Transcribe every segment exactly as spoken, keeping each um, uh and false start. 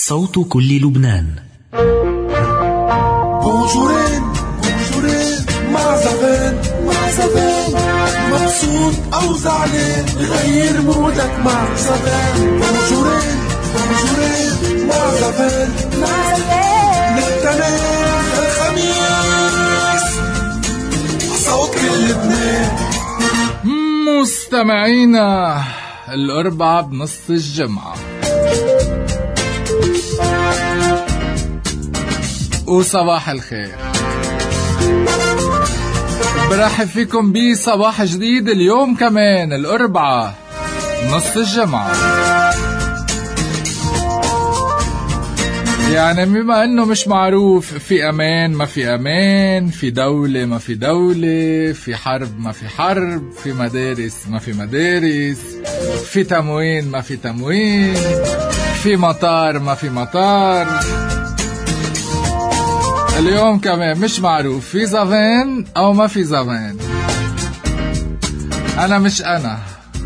صوت كل لبنان. بونجورين بونجورين مع زفان مع زفان، مبسوط أو زعلان غير مودك مع زفان. بونجورين بونجورين مع زفان مع زفان، من التنين الخميس صوت كل لبنان. مستمعينا الأربعة بنص الجمعة، وصباح الخير. برحب فيكم بصباح جديد اليوم كمان الأربعة نص الجمعة. يعني بما انه مش معروف، في امان ما في امان، في دولة ما في دولة، في حرب ما في حرب، في مدارس ما في مدارس، في تموين ما في تموين، في مطار ما في مطار. اليوم كمان مش معروف في زفان او ما في زفان. انا مش انا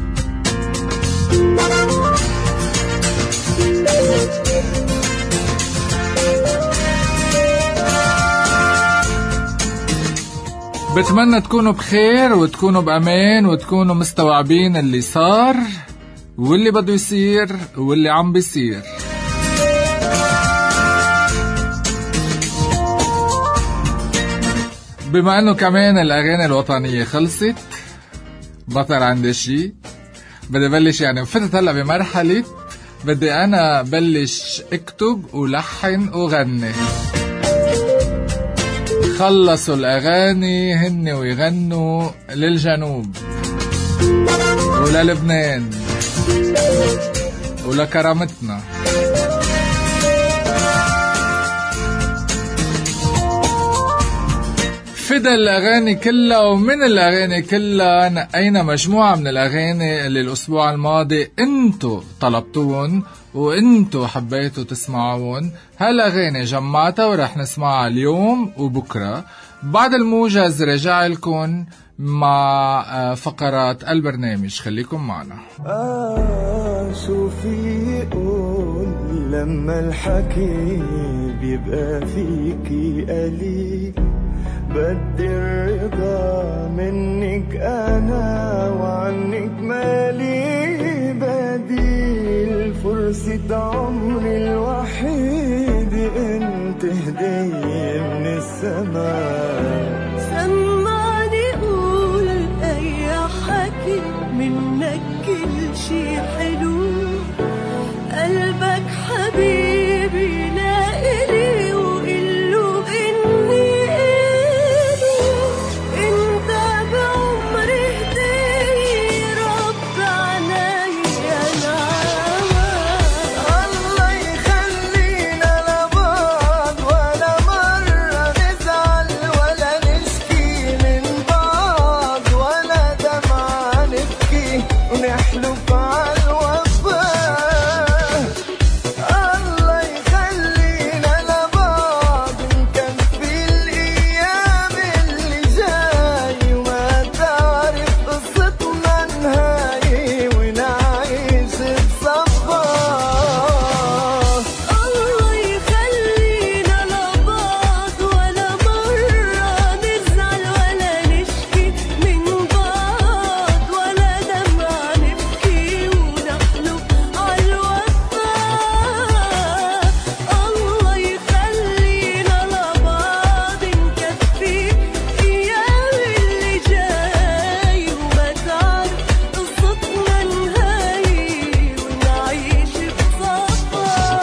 بتمنى تكونوا بخير وتكونوا بأمان وتكونوا مستوعبين اللي صار واللي بده يصير واللي عم بيصير. بما انه كمان الأغاني الوطنية خلصت، بطل عندي شي، بدي بلش يعني فتت هلا بمرحلة بدي أنا بلش اكتب ولحن وغني. خلصوا الأغاني هن ويغنوا للجنوب وللبنان ولكرامتنا. فدا الأغاني كلها، ومن الأغاني كلها نقينا مجموعة من الأغاني اللي الأسبوع الماضي انتو طلبتون وانتو حبيتوا تسمعون. هالأغاني جمعتها ورح نسمعها اليوم وبكرة. بعد الموجز رجع لكم مع فقرات البرنامج، خليكم معنا. آه شو في يقول لما الحكي بيبقى فيكي قليل، بدي الرضا منك أنا وعنك مالي بديل. فرصة عمري الوحيد انت هدية من السماء. سمعني قول أي حكي منك كل شي حلو، قلبك حبيبي لا إلي وقله إني إله. انت بعمري هدية رب عنايا نعمة. الله يخلينا لبعض ولا مرة نزعل ولا نشكي من بعض ولا دمعة نبكي ونحلف على الوفاء. الله يخلينا لبعض نكفي الأيام اللي جاي وما تعرف قصتنا نهاية ونعيش بصفا. الله يخلينا لبعض ولا مرة نزعل ولا نشكي من بعض ولا دمعة نبكي ونحلف على الوفاء. الله يخلينا لبعض نكفي أيام اللي جاي وما تعرف قصتنا نهاية ونعيش بصفا.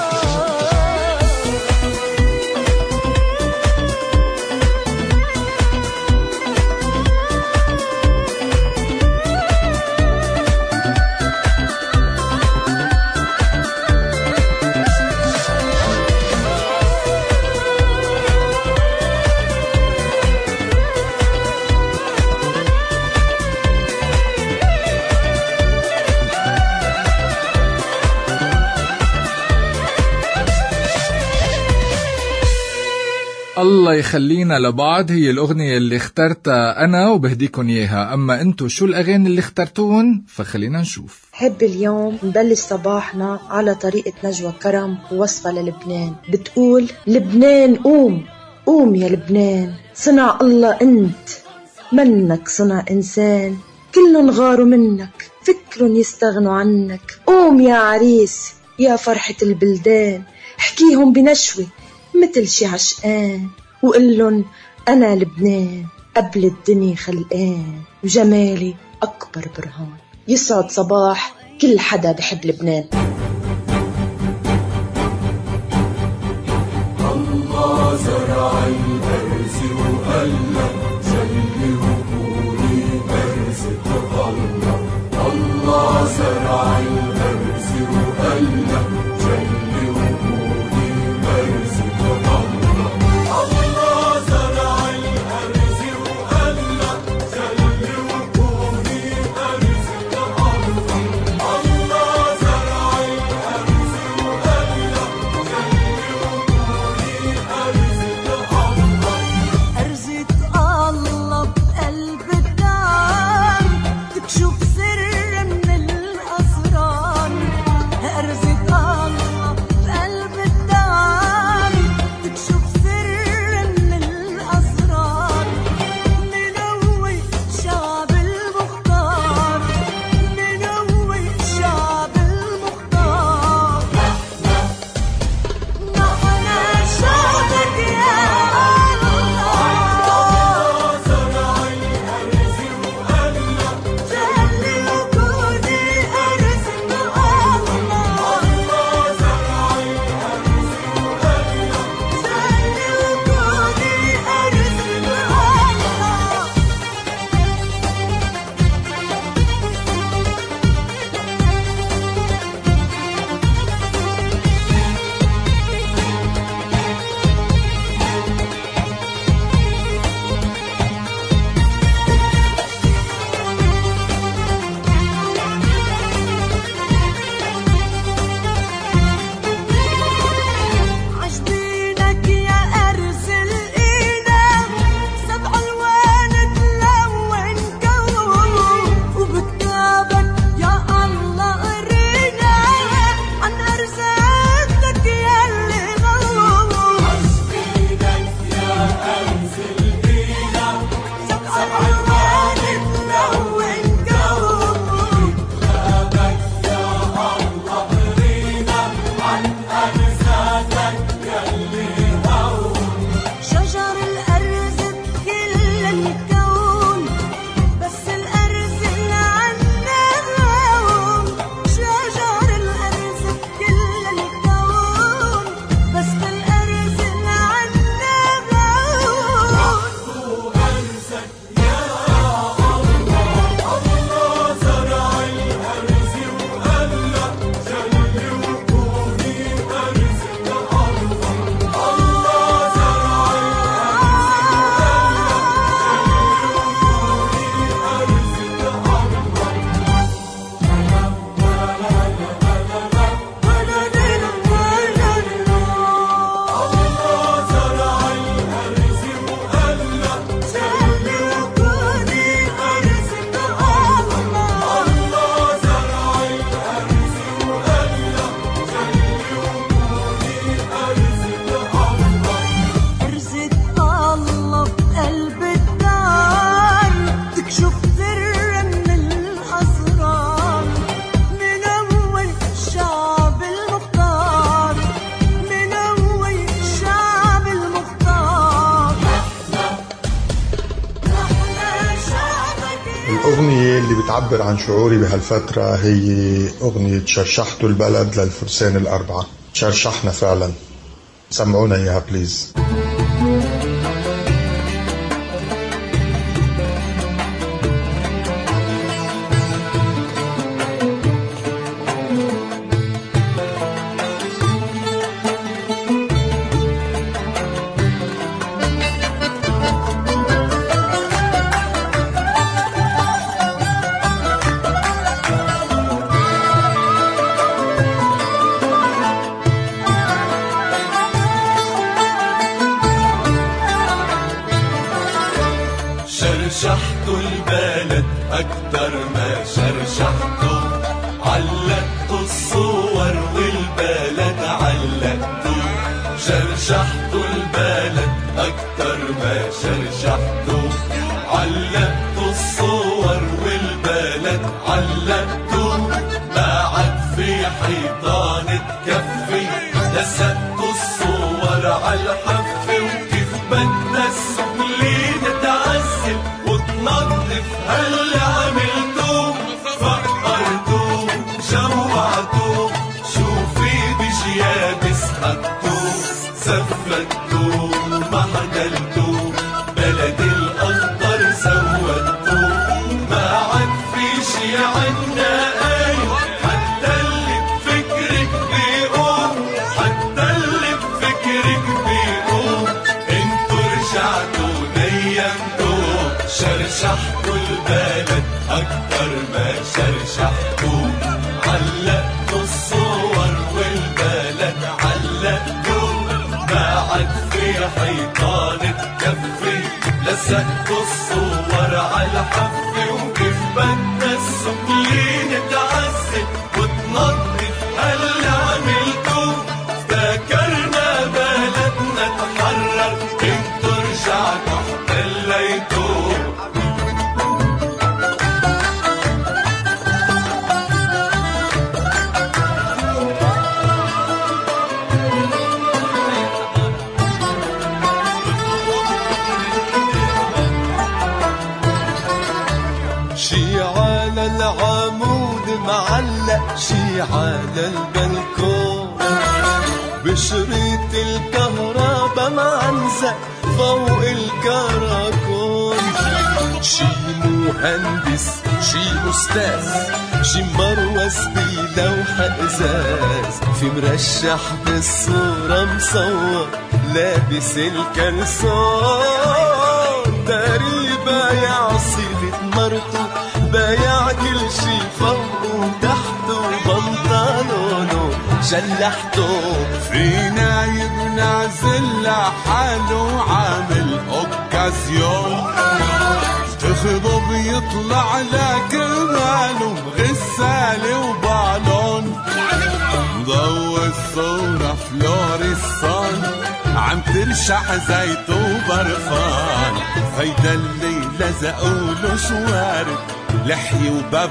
الله يخلينا لبعض هي الأغنية اللي اخترتها أنا وبهديكم إياها. أما أنتو شو الأغاني اللي اخترتون؟ فخلينا نشوف. حب اليوم نبلش صباحنا على طريقة نجوى كرم ووصفة للبنان. بتقول: لبنان قوم قوم يا لبنان، صنع الله انت، منك صنع انسان، كلن غاروا منك، فكرن يستغنوا عنك. قوم يا عريس يا فرحة البلدان، احكيهم بنشوة مثل شي عشقان، وقلن أنا لبنان قبل الدنيا خلقان، وجمالي أكبر برهان. يسعد صباح كل حدا بحب لبنان. الله زرع الأرز وقلب جلي وقولي أرزة الله. الله زرع الأرز وقلب جلي وقولي أرزة الله. الله زرع الأرز وقلب جلي وقولي أرزة الله. الله زرع الأرز وقلب جلي وقولي أرزة الله. أرزة الله بقلب الدار تكشف سر من الأسرار. أرزة الله بقلب الدار تكشف سر من الأسرار. ننوي شعب المختار، ننوي شعب المختار. نحن شعبك يا الله. زرع الأرز وقلب جلي وجودي أرزة الله. الله زرع الأرز وقلب جلي وجودي أرزة الله. عجبينك يا أرز الإينا، سبع ألوان تلون كون، وبكتابك يا الله قرينا عن أرزاتك ياللي غوّ. عجبينك يا أرز الإينا، سبع ألوان تلون كون، كتابك يا الله قرينا عن أرزاتك ياللي هون. شجر الأرز بكل الكون، بس الأرز اللي عنا غاوم. شجر الأرز بكل الكون، بس الأرز اللي عنا غاوم. وأرزك يا الله. الله زرع الأرز وقلب جلي وقولي أرزة الله. الله زرع أرزة الله بقلب الدار تكشف سر من الأسرار. منوي شعب المختار، منوي شعب المختار. نحن شعبك يا الأغنية اللي بتعبر عن شعوري بهالفترة هي أغنية شرشحتوا البلد للفرسان الأربعة. شرشحنا فعلا، سمعونا إياها بليز. شرشحتوا البلد أكتر ما شرشحتوا شرشحتوا البلد أكتر ما شرشحتوا، علقتوا الصور والبلد علقتوا، بعد في حيطان تكفي، لسقتوا الصور عالحفة، وكيف بدنا السبلين تعسل وتنظف هاللي عملتوه، فقرتوه جوعتوه، شو في بجياد سحبتوه، سفتوه محدلتوه، بلد الأخضر سودتوه، ما عاد في شي عنا أي، حتى اللي بفكرك بيقوم، حتى اللي بفكرك بيقوم، انتو رجعتوا نيمتوا، شرشحتوا البلد أكتر ما شرشحتوا، علقتوا الصور والبلد علقتوا، بعد في حيطان تكفي، لسقتوا الصور عالحفة، وكيف بدنا السبلين تعسل وتنظف هاللي عملتوه، افتكرنا بلدنا تحرر، انتو رجعتوا احتليتوه. شي على العمود معلق، شي على البلكون، بشريط الكهرباء معنزق فوق الكراكون، شي مهندس شي أستاذ، شي مروس بلوحة إزاز، في مرشح بالصورة مصور لابس الكلسون، تقريبا يا صيغة مرته، بايع كل شي فوقه وتحته، بنطلونه شلحته، في نايب نازل لحاله عامل اوكازيون، تخضب يطلع لكرماله غسالة وبالون، مضوي الصورة فلوريسون، عم ترشح زيت وبرفان، هيدا اللي لزقوله شوارب لحية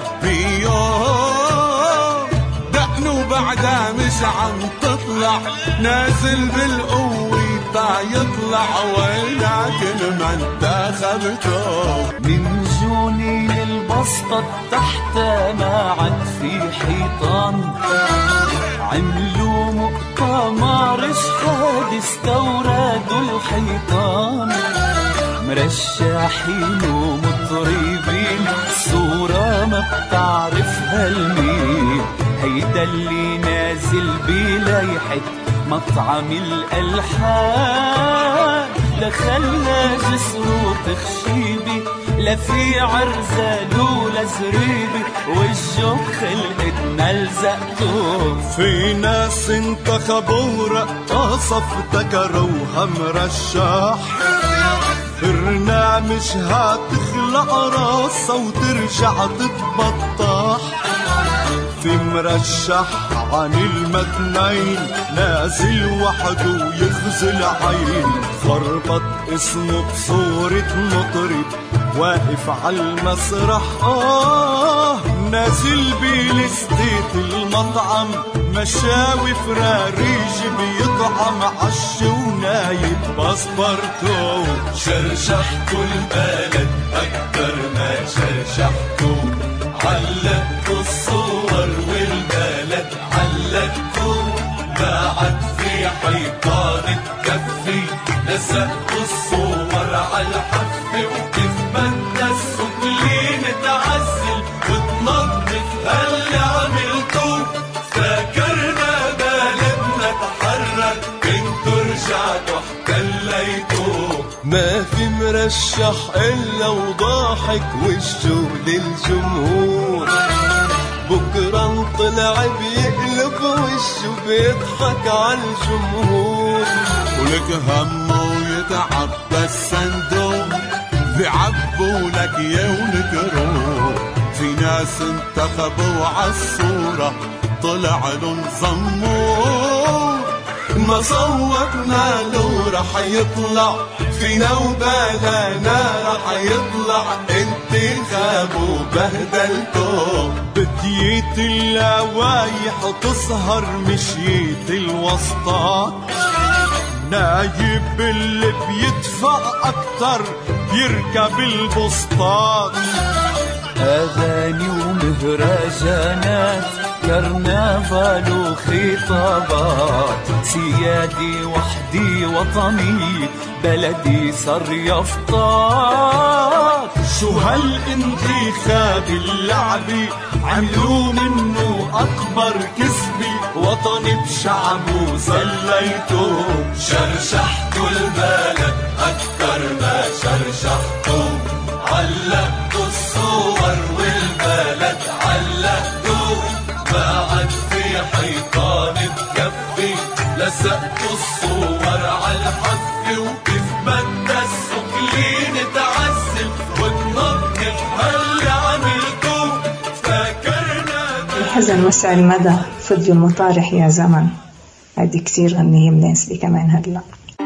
وبابيون، دقنه بعدها مش عم تطلع، نازل بالقوة تا يطلع، ولكن ما انتخبته، من جونين البسطة تحت ما عاد في حيطان، عملوا مؤتمر شحاد استوردوا الحيطان، مرشحين ومطربين، صورة ما بتعرفها المين، هيدا اللي نازل بلايحة مطعم الألحان، لخلى جسره تخشيبي، لا في عرزال ولا زريبي، وجهه خلقت ملزقته، في ناس انتخبوا رقاصة افتكروها مرشح، برنامجها تخلق راسة وترجع تتبطح، في مرشح عن المتنين نازل وحده ويخزل عين، خربط اسمه بصورة مطرب واقف عالمسرح، آه نازل بلستة المطعم، مشاوي فراريج بيطعم، عش ونايب باسبرتو، شرشحتوا البلد أكتر ما شرشحتوا، علقتوا الصور والبلد علقتوا، بعد في حيطان تكفي، لسقتوا الصور عالحفة، وكيف بدنا السبلين تعسل وتنظف هاللي عملتوه، افتكرنا بلدنا تحرر، انتو رجعتوا احتليتوه، ما في مرشح إلا وضاحك وشه للجمهور، بكرة طلع بيقلب وشه بيضحك عالجمهور، ولك همه يتعب الصندوق، بيعبوا لك يا ونكروه، في ناس انتخبوا عالصورة طلع لهم زمور، ما صوتنا له رح يطلع فينا وبلانا رح يطلع انتخاب وبهدلته. بديت اللوايح تسهر مشيت الوسطات، نايب اللي بيدفع اكتر يركب البسطات. اغاني ومهرجانات كرنفال وخطابات، سيادي وحدي وطني بلدي صار يفطات. شو هالانتخاب اللعبي عملوا منه اكبر كسبي، وطني بشعبه زليته. شرشحتوا البلد اكتر ما شرشحتوا، علقتوا الصور والبلد علقتوا. ما عاد في حيطان بكفي، لزقتوا الصور عالحفة. وكيف بدنا السكلين تعذب وننظف هاللي عملتوه، فاكرنا الحزن وسع المدى فضي المطارح يا زمن. هذه كتير غنية مناسبة كمان هلا.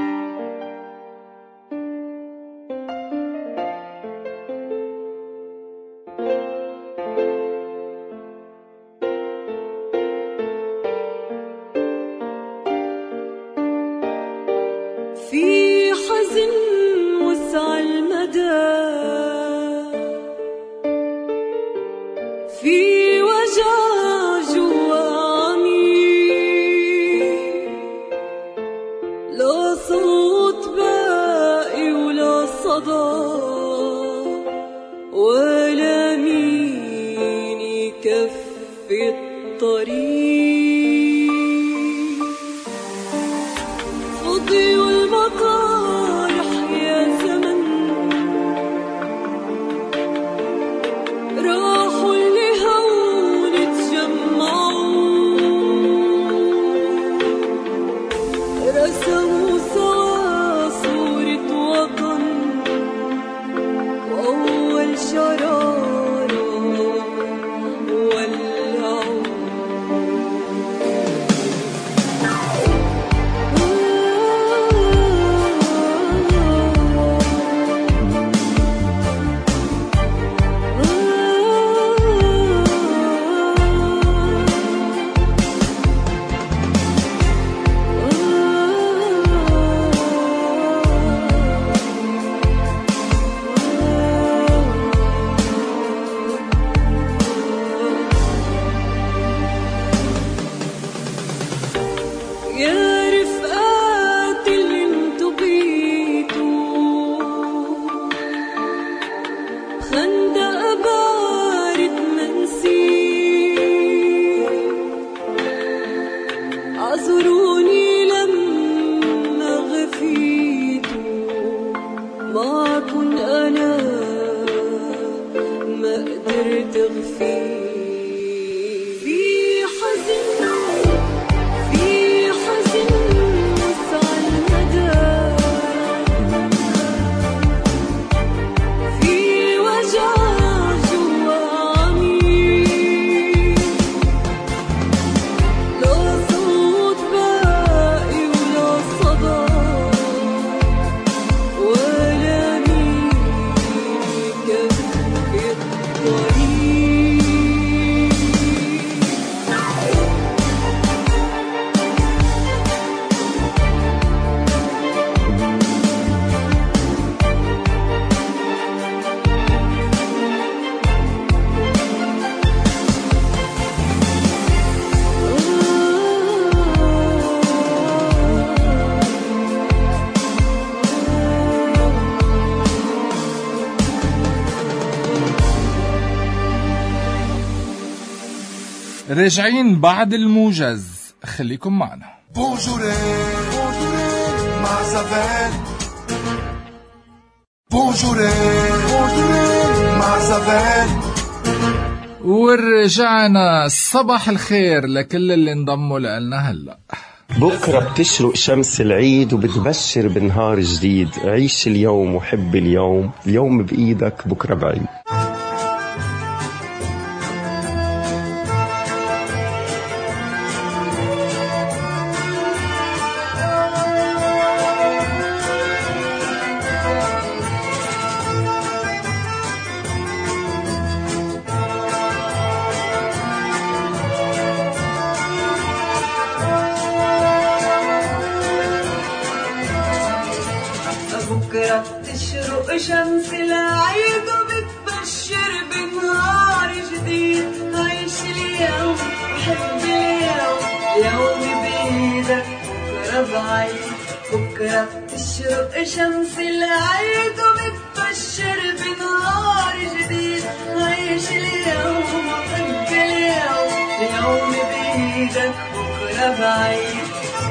راجعين بعد الموجز، خليكم معنا. بونجوري بونجوري مع زفال، بونجوري بونجوري مع زفال. ورجعنا. صباح الخير لكل اللي انضموا لنا هلا. بكرة بتشرق شمس العيد وبتبشر بنهار جديد. عيش اليوم وحب اليوم، اليوم بإيدك بكرة بعيد. بتشرق شمس العيد وبتبشر بنهار جديد. عيش اليوم وحب اليوم، يومي بإيدك بكرة بعيد. بكرة بتشرق شمس العيد وبتبشر بنهار جديد. عيش اليوم وحب اليوم، يومي بإيدك بكرة بعيد.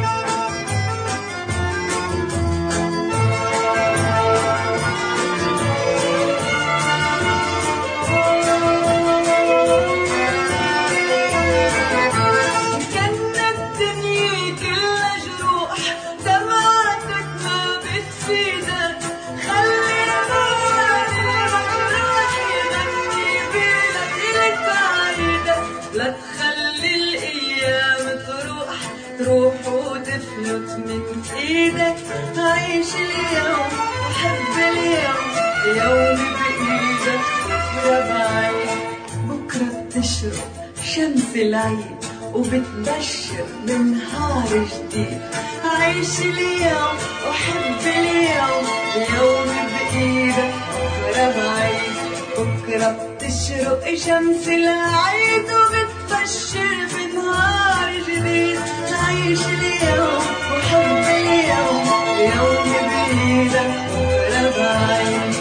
تروح وتفلت من ايدك. عيش اليوم وحب اليوم، يومي بايدك بكرة بعيد. بكرة بتشرق شمس العيد وبتبشر بنهار جديد. عيش اليوم وحب اليوم، يومي بايدك بكرة بعيد. بكرة بتشرق شمس العيد وبتبشر بنهار جديد. عيش اليوم وحب اليوم، يومي بإيدك بكرة بعيد.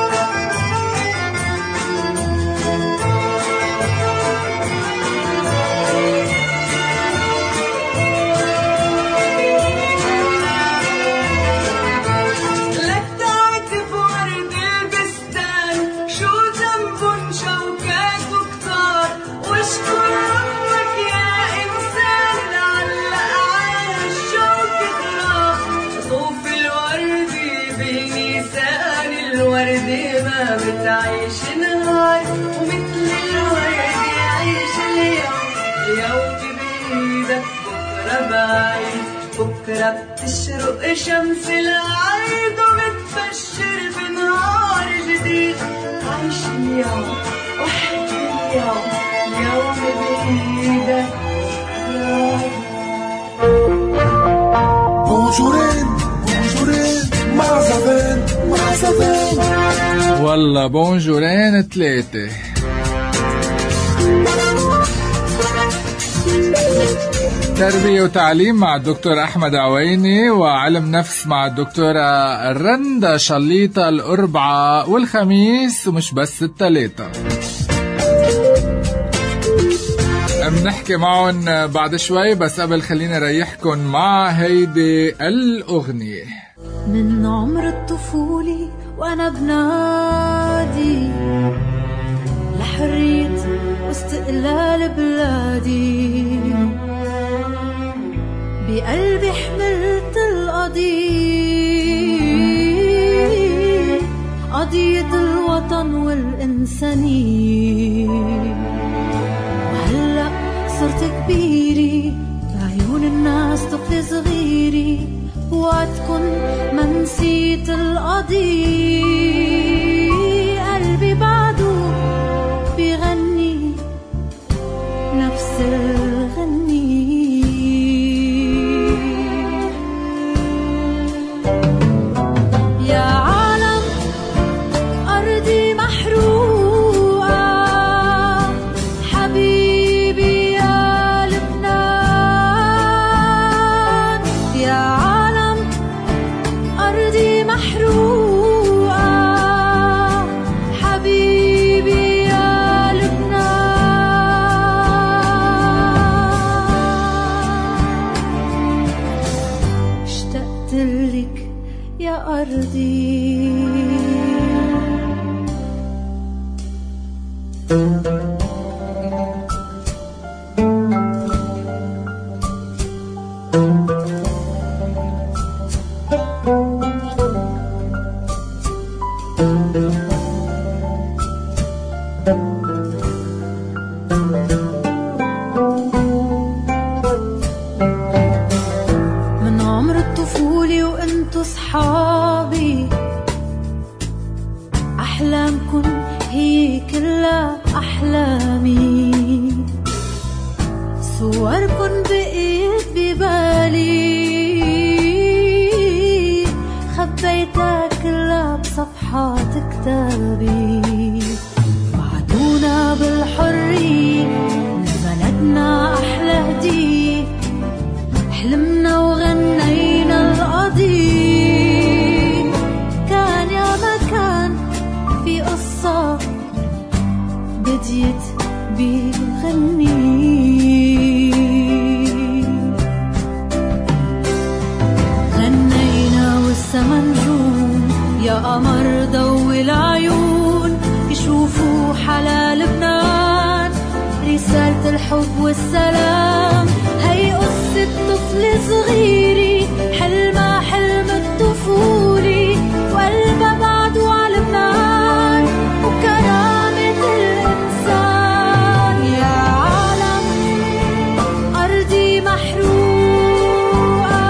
لك تعتب ورد البستان، شو ذنبن شوكات وكتار. واشكر ربك يا إنسان لعلق على الشوك تراب. طوف الورد بنيسان، الورد ما بتعيش نهار. ومثل الورد يعيش اليوم، يومي بإيدك بكرة بعيد. بكرة بتشرق شمس العيد وبتبشر بنهار جديد. عيش اليوم وحب اليوم، يومي بإيدك بونجورين بونجورين مع زفان مع زفان. والله بونجورين ثلاثة. تربية وتعليم مع الدكتور أحمد عويني، وعلم نفس مع الدكتورة رندا شليطة الأربعة والخميس، ومش بس التلاتة. بنحكي معهم بعد شوي، بس قبل خلينا ريحكم مع هيدي الأغنية. من عمر الطفولة وأنا بنادي لحرية واستقلال بلادي. بقلبي حملت القضية، قضية الوطن والإنسانية. وهلأ صرت كبيري بعيون الناس، طفل صغيري وعدكن ما نسيت القضية. قلبي بعده بيغني نفس الغني. يا عالم أرضي محروقة، حبيبي يا لبنان. يا عالم أرضي محروقة، حبيبي يا لبنان. اشتقت لك يا أرضي. من عمر الطفولة وانتو صحابي، أحلامكن هي كلها أحلامي. صوركن بقيت ببالي، خبيتها كلها بصالي. صفحات كتابي. وعدونا بالحرية لبلدنا أحلى هدية، حلمنا وغنينا القضية. كان يا مكان في قصة بديت بغني، غنينا والسما نجوم يا قمر ضوي العيون، يشوفوا حلا لبنان رسالة الحب والسلام. هي قصة طفل صغيري حلمها حلم الطفولي، وقلبها بعده على لبنان وكرامة الإنسان. يا عالم أرضي محروقة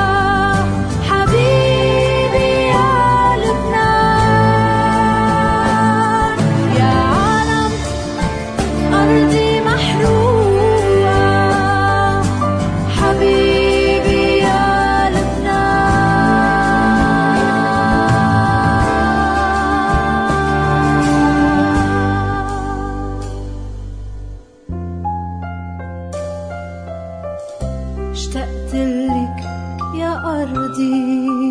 حبيبي يا لبنان. يا عالم أرضي محروقة حبيبي يا لبنان. اشتقت لك يا أرضي،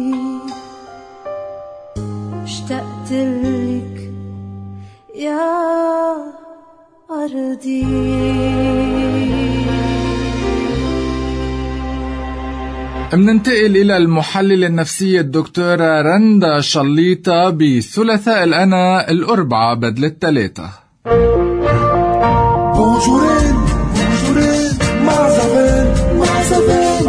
اشتقت لك يا أرضي. مننتقل إلى المحللة النفسية الدكتورة رندا شليطة بثلاثاء الأنا الأربعة بدل الثلاثة. بونجورين بونجورين معزفين معزفين.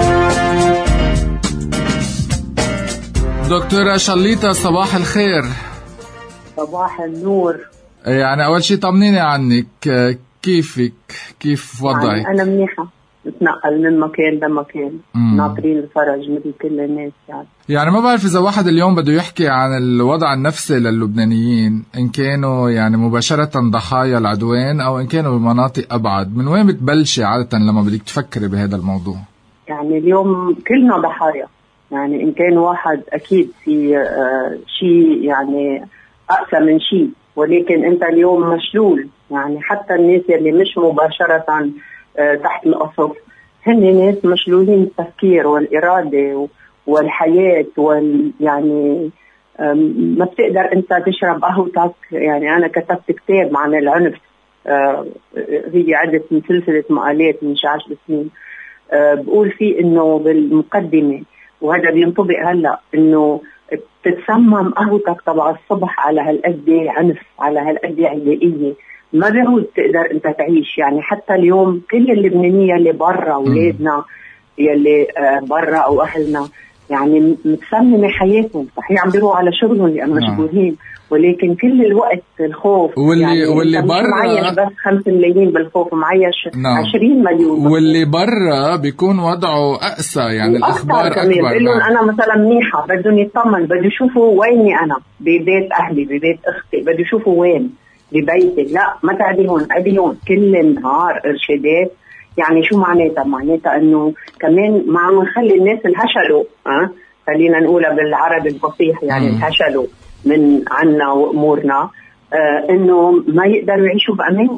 دكتورة شليطة صباح الخير. صباح النور. يعني أول شيء طمنيني عنك، كيفك؟ كيف وضعك؟ يعني أنا منيحة، نتنقل من مكان لمكان، ناطرين الفرج مثل كل الناس. يعني يعني ما بعرف إذا واحد اليوم بده يحكي عن الوضع النفسي للبنانيين، إن كانوا يعني مباشرة ضحايا العدوان أو إن كانوا بمناطق أبعد، من وين بتبلشي عادة لما بدك تفكري بهذا الموضوع؟ يعني اليوم كلنا ضحايا، يعني إن كان واحد أكيد في آه شيء يعني أقسى من شيء، ولكن أنت اليوم مشلول. يعني حتى الناس اللي مش مباشرة آه تحت القصف هن ناس مشلولين التفكير والإرادة والحياة وال يعني ما بتقدر أنت تشرب قهوتك. يعني أنا كتبت كتاب عن العنف، آه هي عدة من سلسلة مقالات من عشر سنين، آه بقول فيه إنه بالمقدمة، وهذا بينطبق هلا، إنه تتسمم قهوتك تبع الصبح على هالقد عنف، على هالقد عدائية، ما بيعود تقدر انت تعيش. يعني حتى اليوم كل اللبنانية اللي برا، اولادنا يلي برا او اهلنا، يعني متسممة حياتهم. صحيح عم بيروحوا على شغلهم لانه مشغولين، ولكن كل الوقت الخوف. واللي يعني واللي برا معيش بس خمسة ملايين بالخوف، معيش نعم. عشرين مليون بالخوف. واللي برا بيكون وضعه أقسى، يعني الأخبار أكبر. بيقولون نعم. أنا مثلا منيحة، بدهم يطمن، بدهم يشوفوا ويني أنا، ببيت أهلي، ببيت أختي، بدهم يشوفوا وين ببيتي. لا، ما تعدي هون، عدي هون كل النهار إرشادات. يعني شو معناتها؟ معناتها إنه كمان ما عم نخلي الناس الهشلوا، أه؟ خلينا نقولها بالعربي الفصيح، يعني الهشلوا من عنا وأمورنا، آه إنه ما يقدروا يعيشوا بأمان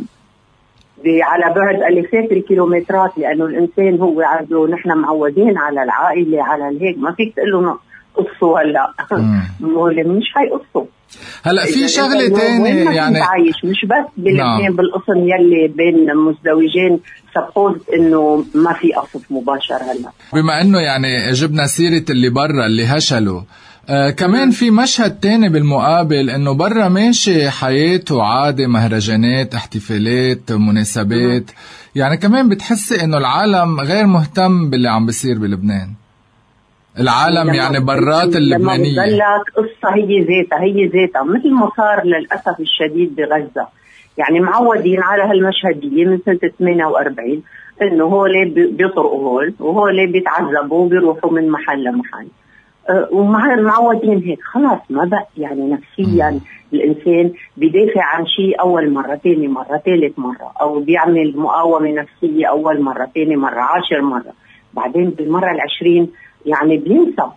على بعد ألفات الكيلومترات. لأنه الإنسان هو عنده، نحن معودين على العائلة، على الهيك، ما فيك تقول له قصوا هلا مش هيقصوا. هلا في شغلة تانية، يعني عايش مش بس بالاثنين نعم. بالقسم يلي بين مزدوجين سبوز انه ما في قصف مباشر. هلا بما انه يعني جبنا سيرة اللي برا اللي هشلوا، آه كمان في مشهد تاني بالمقابل، انه برا ماشي حياته عادي، مهرجانات، احتفالات، مناسبات. يعني كمان بتحسي انه العالم غير مهتم باللي عم بيصير بلبنان. العالم يعني برات اللبنانية لما بتضلك قصة هي ذاتها هي ذاتها مثل ما صار للأسف الشديد بغزة. يعني معودين على هالمشهدية من سنة ثمانية وأربعين، انه هول بيطرقوا هول وهول بيتعذبوا وبيروحوا من محل لمحل، أه ومعودين هيك خلاص. ما بقى يعني نفسيا الإنسان بيدافع عن شيء أول مرة، ثاني مرة، ثالث مرة، أو بيعمل مقاومة نفسية أول مرة، ثاني مرة، عشر مرة، بعدين بالمرة العشرين يعني بينسى.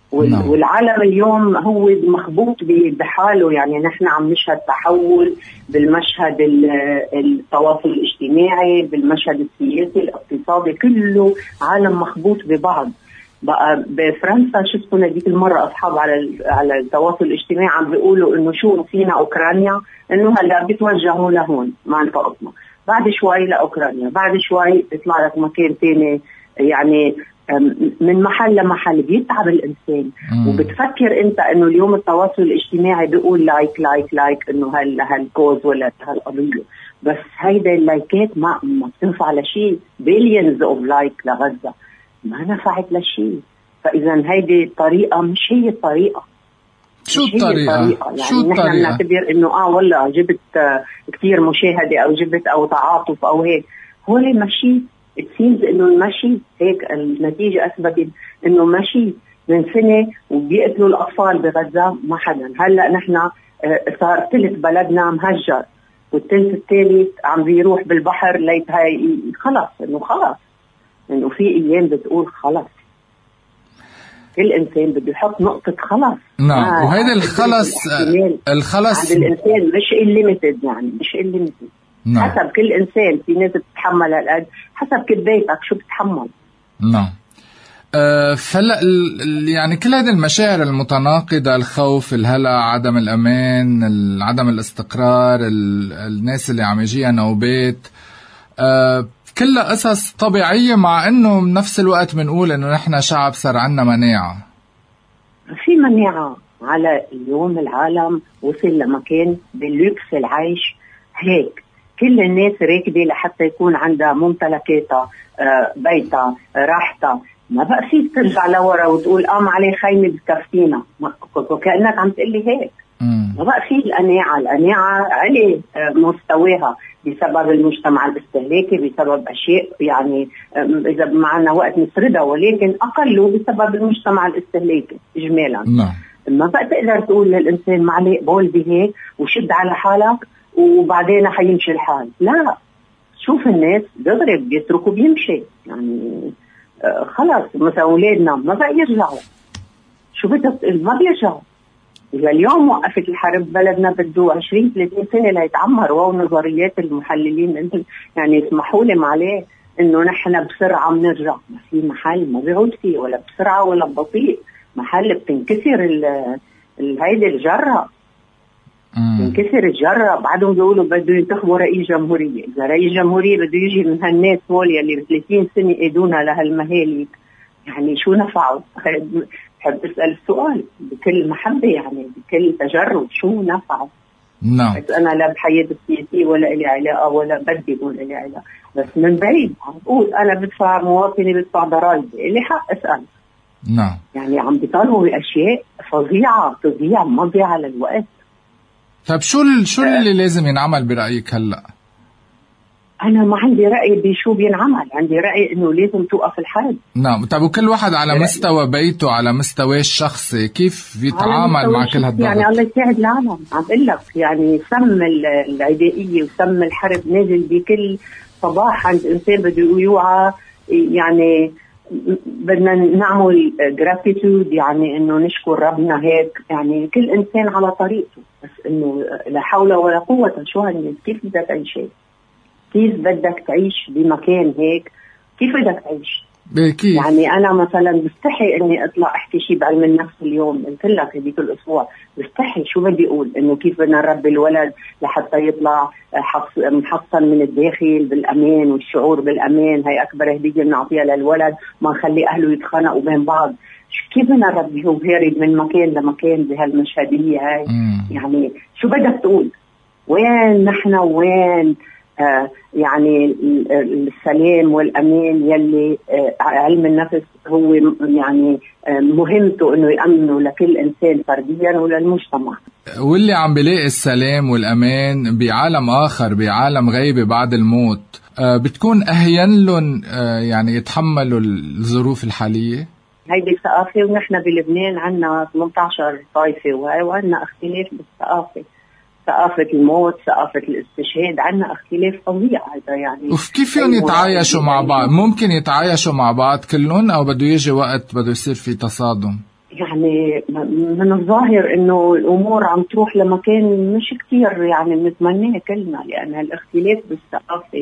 وال- والعالم اليوم هو مخبوط بحاله. يعني نحن عم نشهد تحول بالمشهد ال- التواصل الاجتماعي، بالمشهد السياسي الاقتصادي، كله عالم مخبوط ببعض. بقى بفرنسا شفتوا هذيك المرة أصحاب على ال- على التواصل الاجتماعي عم بيقولوا إنه شو فينا أوكرانيا، إنه هلا بيتوجهوا لهون مع انفقنا، بعد شوي لأوكرانيا، بعد شوي بيطلع لك مكان تاني. يعني أم، من محل لمحل بيتعب الإنسان. مم. وبتفكر أنت إنه اليوم التواصل الاجتماعي بيقول لايك لايك لايك إنه هال هالكوز ولا هالقضية، بس هيدا اللايكات ما ما بتنفع لشيء. بليونز اوف لايك لغزة ما نفعت لشيء. فإذا هيدي الطريقة مش هي الطريقة. شو مش هي الطريقة؟ الطريقة. يعني شو نحن الطريقة؟ بنعتبر إنه آه والله جبت آه كتير مشاهدة أو جبت أو تعاطف أو هيك، هو ماشي. تسيمز إنه المشي هيك النتيجة أثبتت إنه ماشي من سنة وبيقتلوا الأطفال بغزة ما حدا. هلأ نحن آه صار ثلث بلدنا مهجر والثلث الثالث عم بيروح بالبحر ليت هاي خلص. إنه خلص إنه في أيام بتقول خلص. كل إنسان بده يحط نقطة خلص. نعم. وهيدا الخلص الخلص عند الإنسان مش الليميتد، يعني مش الليميتد. نعم. حسب كل إنسان، في ناس بتتحمل هالقد، حسب كبايتك شو بتتحمل. نعم. أه فلا ال- يعني كل هذه المشاعر المتناقضة، الخوف، الهلع، عدم الأمان، ال- عدم الاستقرار، ال- الناس اللي عم يجيها نوبات، أه كلها قصص طبيعية، مع أنه بنفس الوقت بنقول أنه نحن شعب صار عنا مناعة. في مناعة على اليوم. العالم وصل لمكان باللوكس العيش هيك، كل الناس راكبة لحتى يكون عندها ممتلكاتها، آه، بيتها، راحتها. ما بقى فيك ترجع لورا وتقول قام عليه خيمة بتكفينا، وكأنك عم تقلي هيك. ما بقى فيه القناعة. القناعة علي آه، مستواها بسبب المجتمع الاستهلاكي، بسبب أشياء يعني آه، إذا معنا وقت نسردها، ولكن أقله بسبب المجتمع الاستهلاكي إجمالا. نعم. ما بقى تقدر تقول للإنسان معلق بول بهيك وشد على حالك وبعدين حيمشي الحال. لا، شوف الناس بيضرب بيتركوا بيمشي. يعني آه خلاص مثلا أولادنا ما بقى يرجعوا. شو بدك ما بيرجعوا. إذا اليوم وقفت الحرب بلدنا بده عشرين ثلاثين سنة ليتعمر. ونظريات المحللين يعني يسمحوا لي عليه إنه نحن بسرعة بنرجع. ما في محل ما بيعود فيه، ولا بسرعة ولا ببطيء. محل بتنكسر ال هيدي الجرة، بتنكسر الجرة. بعدهم بيقولوا بده ينتخبوا رئيس جمهورية. إذا رئيس جمهورية بده يجي من هالناس هول يلي ثلاثين سنة إيدونا لهالمهالك، يعني شو نفعوا؟ بحب أسأل السؤال بكل محبة، يعني بكل تجرد، شو نفعوا؟ نعم. بس أنا لا بحياتي السياسية ولا إلي علاقة ولا بدي أقول إلي علاقة، بس من بعيد عم بقول أنا بدفع، مواطني بدفع ضرائبي، إلي حق أسأل. نعم. يعني عم بيطالبوا بأشياء فظيعة تضيع مضيعة للوقت. طب شو ال... شو اللي لازم ينعمل برأيك هلأ؟ أنا ما عندي رأي بشو بينعمل، عندي رأي إنه لازم توقف الحرب. نعم. طب وكل واحد على مستوى بيته، على مستواه الشخصي، كيف يتعامل مع كل هالضغط؟ يعني الله يساعد العالم. عم بقول لك يعني سم العدائية وسم الحرب نازل بكل صباح عند إنسان بده يوعى. يعني بدنا نعمل gratitude، يعني إنه نشكر ربنا هيك. يعني كل إنسان على طريقته، بس إنه لا حول ولا قوة. شو هالناس كيف بدك تعيش هيك؟ كيف بدك تعيش بمكان هيك؟ كيف بدك تعيش؟ كيف؟ يعني أنا مثلا بستحي إني أطلع أحكي شيء بعلم النفس اليوم. قلت لك هذيك الأسبوع بستحي. شو بدي أقول؟ إنه كيف بدنا نربي الولد لحتى يطلع محصن من الداخل بالأمان والشعور بالأمان. هاي أكبر هدية بنعطيها للولد، ما نخلي أهله يتخانقوا بين بعض. كيف بدنا نربيهم هارب من مكان لمكان بهالمشهدية هاي؟ مم. يعني شو بدك تقول؟ وين نحن وين آه يعني السلام والأمان يلي آه علم النفس هو يعني آه مهمته إنه يأمنه لكل إنسان فرديا وللمجتمع. واللي عم بلاقي السلام والأمان بعالم آخر، بعالم غيبي بعد الموت، آه بتكون أهين لهم آه يعني يتحملوا الظروف الحالية؟ هيدي الثقافة. ونحن بلبنان عنا ثمانية عشر طائفة وهي، وعنا اختلاف بالثقافة. ثقافة الموت، ثقافة الاستشهاد، عنا اختلاف فظيع. هذا يعني وكيف فيهم يتعايشوا مع بعض؟ ممكن يتعايشوا مع بعض كلهم، أو بده يجي وقت بده يصير في تصادم؟ يعني من الظاهر انه الامور عم تروح لمكان مش كتير يعني بنتمناه كلنا، لان الاختلاف بالثقافه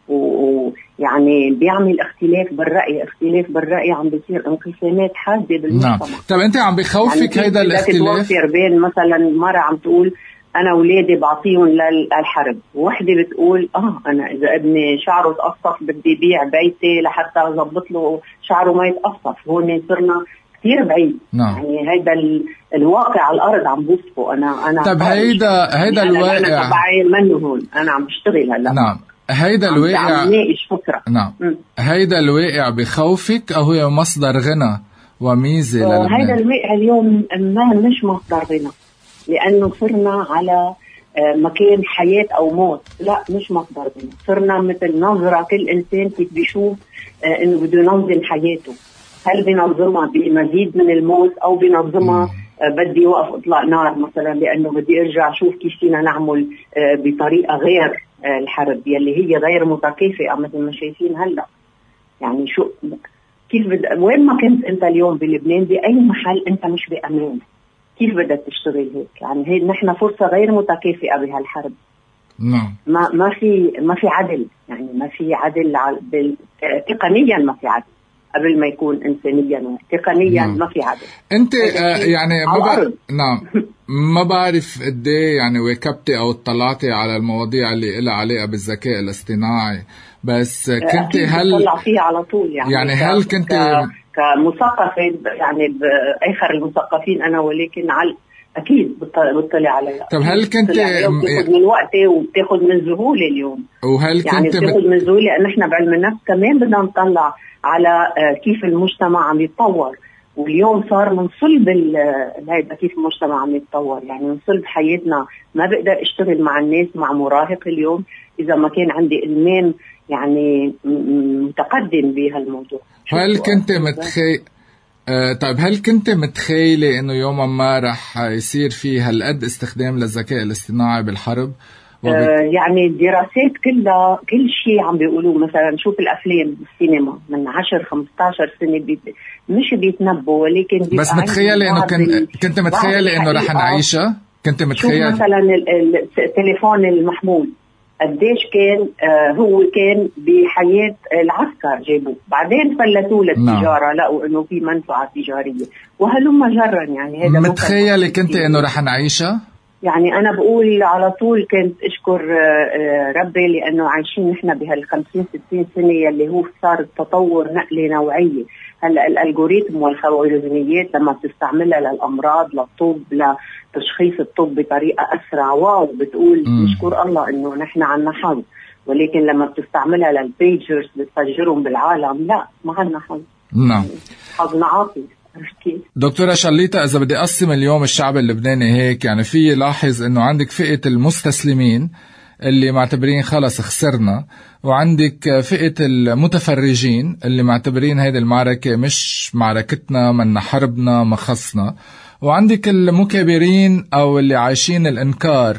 ويعني بيعمل اختلاف بالرأي، اختلاف بالرأي عم بيصير انقسامات حادة بالمجتمع. نعم. طب انت عم بخوفك يعني هيدا الاختلاف؟ توفر بين مثلا مرة عم تقول انا اولادي بعطيهم للحرب، وحده بتقول اه انا اذا ابني شعره تقصف بدي بيع بيتي لحتى اضبط له شعره ما يتقصف. هون صرنا كثير بعيد. نعم. يعني هيدا الواقع على الارض عم بوصفه. انا انا طب هيدا هيدا يعني الواقع انا تبعي منه هون، انا عم بشتغل هلا. نعم. هيدا الواقع نعم م. هيدا الواقع بخوفك او هو مصدر غنى وميزه للبنان؟ هيدا الواقع اليوم ما مش مصدر غنى، لانه صرنا على مكان حياه او موت. لا مش مصدر غنى، صرنا مثل نظره كل انسان كيف بيشوف انه بده ينظم حياته. هل بينظمها بمزيد من الموت او بينظمها بدي اوقف اطلاق نار مثلا لانه بدي ارجع اشوف كيف فينا نعمل بطريقه غير الحرب يلي هي غير متكافئة مثل ما شايفين هلا. يعني شو كيف بد... وين ما كنت انت اليوم بلبنان باي محل انت مش بامان، كيف بدك تشتغل هيك؟ يعني هي نحن فرصة غير متكافئة بهالحرب. نعم. ما ما في ما في عدل، يعني ما في عدل بال... تقنيا ما في عدل قبل ما يكون إنسانيا تقنيا. نعم. ما في عدل. أنت آه يعني ما بعرف. نعم. ما بعرف قد ايه يعني واكبتي أو اطلعتي على المواضيع اللي لها علاقة بالذكاء الاصطناعي، بس كنت هل بطلع فيها على طول يعني, يعني هل كنت ك... كمثقفة يعني بآخر المثقفين أنا، ولكن على أكيد بطلع عليها. طب هل كنت بتاخد من وقتي وبتاخد من ذهولي اليوم؟ وهل كنت يعني بتاخد من ذهولي لأن إحنا بعلم النفس كمان بدنا نطلع على كيف المجتمع عم يتطور. واليوم صار من صلب هيدا كيف المجتمع عم يتطور، يعني من صلب حياتنا. ما بقدر اشتغل مع الناس مع مراهق اليوم إذا ما كان عندي إلمام يعني متقدم بهالموضوع. هل كنت متخيل آه طيب هل كنت متخيلة إنه يوما ما رح يصير فيه هالقد استخدام للذكاء الاصطناعي بالحرب؟ وبت... آه يعني الدراسات كلها كل شيء عم بيقولوا. مثلا شوف الأفلام بالسينما من عشر خمستاشر سنة بي... مش بيتنبوا، ولكن بس متخيلة إنه كن... كنت متخيلة إنه رح نعيشها؟ كنت متخيلة شوف مثلا التليفون المحمول قديش كان آه هو كان بحياة العسكر جابوه، بعدين فلتوه للتجارة. نعم. لقوا انه في منفعة تجارية وهلما جرا. يعني هذا متخيلة كنت انه رح نعيشها؟ يعني انا بقول على طول كنت اشكر آه ربي لانه عايشين نحن بهالخمسين ستين سنة اللي هو صار التطور نقلة نوعية. هلا الالجوريثم والخوارزميات لما بتستعملها للامراض للطب لتشخيص الطب بطريقه اسرع واو بتقول نشكر الله انه نحن عنا حظ. ولكن لما بتستعملها للبيجرز بتفجرهم بالعالم لا ما عنا حظ. نعم. حظنا عاطل. دكتورة شليطة، إذا بدي أقسم اليوم الشعب اللبناني هيك، يعني في لاحظ إنه عندك فئة المستسلمين اللي معتبرين خلص خسرنا، وعندك فئة المتفرجين اللي معتبرين هيدي المعركة مش معركتنا، من حربنا ما خصنا، وعندك المكابرين أو اللي عايشين الإنكار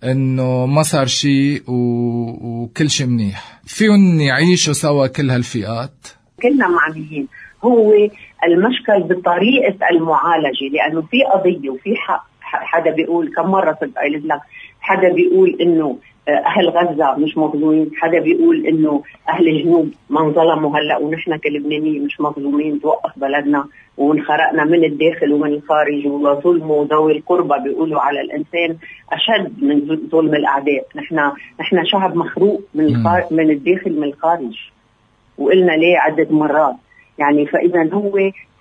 إنه ما صار شيء و... وكل شيء منيح. فيهم يعيشوا سوا كل هالفئات؟ كلنا معنيين. هو المشكل بطريقة المعالجة، لأنه في قضية وفي حق. حدا بيقول كم مرة صرت قايل لك، حدا بيقول إنه أهل غزة مش مظلومين، حدا بيقول إنه أهل الجنوب ما انظلموا هلأ ونحن كلبنانيين مش مظلومين، توقف بلدنا وانخرقنا من الداخل ومن الخارج، وظلم ذوي القربى بيقولوا على الإنسان أشد من ظلم الأعداء. نحن نحن شعب مخروق من الخارج من الداخل من الخارج، وقلنا ليه عدة مرات. يعني فإذا هو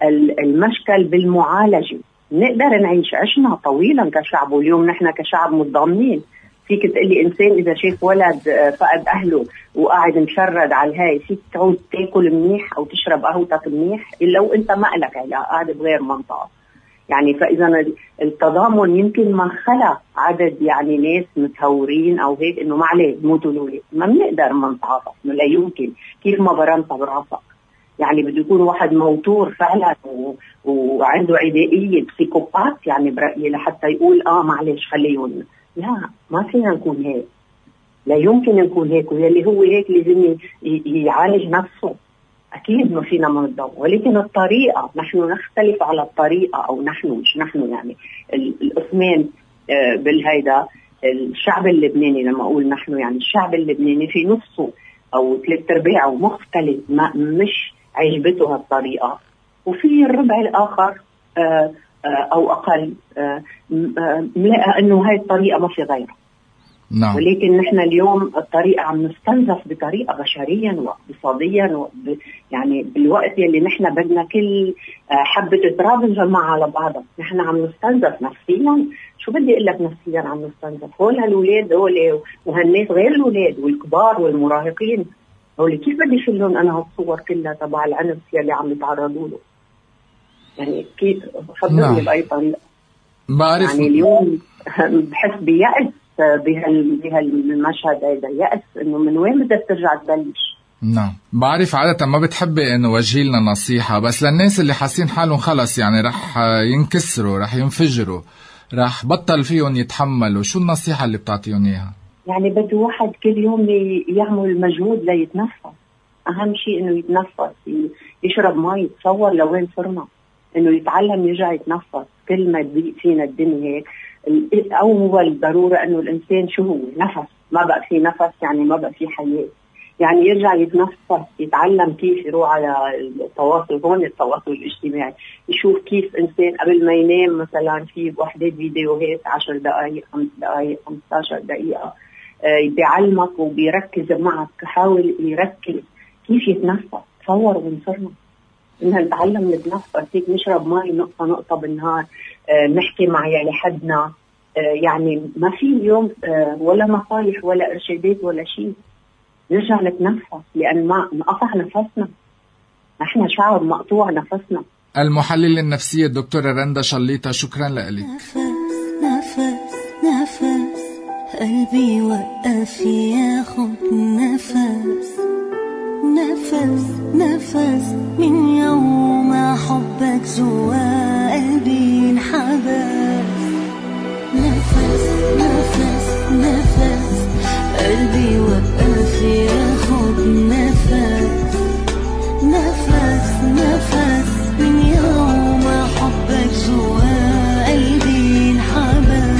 المشكل بالمعالجة. نقدر نعيش عشنا طويلا كشعب، واليوم نحن كشعب متضامنين. فيك تقلي إنسان إذا شاف ولد فقد أهله وقاعد مشرد على الهاي فيك تعود تاكل منيح أو تشرب قهوتك منيح إلا وإنت ما لك علاقة، قاعد بغير منطقة. يعني فإذا التضامن يمكن ما خلق عدد يعني ناس متهورين أو هيك إنه ما عليه موتوا لولي، ما بنقدر ما نتعاطف، لا يمكن. كيف ما برمت براسك؟ يعني بده يكون واحد موتور فعلا و... وعنده عدائية بسيكوبات يعني برأيي لحتى يقول آه معلش خليهم. لا ما فينا نكون هيك، لا يمكن نكون هيك. واللي هو هيك لازم يعالج نفسه. أكيد ما فينا منظم، ولكن الطريقة نحن نختلف على الطريقة، أو نحن مش نحن يعني القسمين بالهيدا. الشعب اللبناني لما أقول نحن يعني الشعب اللبناني في نصه أو ثلاث أرباعه مختلف، ما مش عجبته هالطريقة، وفي الربع الآخر أو أقل ملاقى إنه هاي الطريقة ما في غيرها. نعم. ولكن نحن اليوم الطريقة عم نستنزف بطريقة بشريا واقتصاديا وب... يعني بالوقت يلي نحن بدنا كل حبة تراب نجمعها على بعضها، نحن عم نستنزف نفسيا. شو بدي أقول لك نفسيا عم نستنزف؟ هول هالولاد هول وهالناس غير الولاد والكبار والمراهقين هول، كيف بدي شلون أنا هالصور كلها تبع العنف يلي عم يتعرضوا له؟ يعني كيف خبرني نعم. بأي طريقة؟ بعرف يعني اليوم بحس بيأس بهال بهالمشهد هذا، يأس انه من وين بدك ترجع تبلش. نعم بعرف عادة ما بتحبي انه وجهي لنا نصيحة، بس للناس اللي حاسين حالهم خلص يعني رح ينكسروا رح ينفجروا رح بطل فيهم يتحملوا، شو النصيحة اللي بتعطيهم اياها؟ يعني بده واحد كل يوم يعمل مجهود ليتنفس. اهم شيء انه يتنفس، يشرب مي. تصور لوين صرنا انه يتعلم يرجع يتنفس. كل ما تضيق فينا الدنيا هيك، أول ضرورة أنه الإنسان شو هو نفس. ما بقى في نفس يعني ما بقى في حياة. يعني يرجع يتنفس، يتعلم كيف يروح على التواصل، هون التواصل الاجتماعي، يشوف كيف إنسان قبل ما ينام مثلا في وحدات فيديوهات عشر دقائق خمس دقائق خمسة عشر دقيقة بيعلمك وبيركز معك. حاول يركز كيف يتنفس. تصور وين صرنا إنها نتعلم نتنفس هيك، نشرب مي نقطة نقطة بالنهار، آه، نحكي مع يعني حدنا، آه، يعني ما في اليوم آه، ولا نصايح ولا إرشادات ولا شيء. نرجع نتنفس لأن ما انقطع نفسنا، نحن شعب مقطوع نفسنا. المحلل النفسية الدكتورة رندا شليطة، شكرا لك. نفس نفس نفس قلبي وقف ياخد نفس نفس نفس من يوم حبك جوا قلبي انحبس. نفس نفس نفس قلبي وقف ياخد نفس نفس نفس من يوم حبك جوا قلبي انحبس.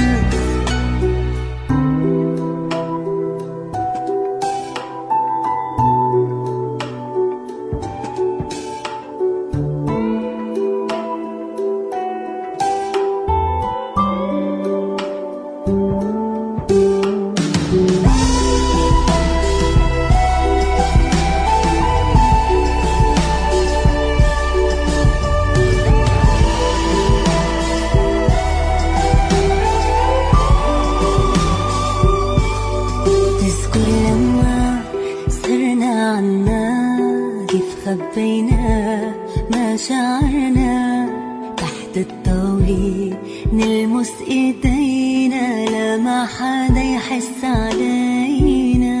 خبينا مشاعرنا تحت الطاولة، نلمس ايدينا لما حدا يحس علينا.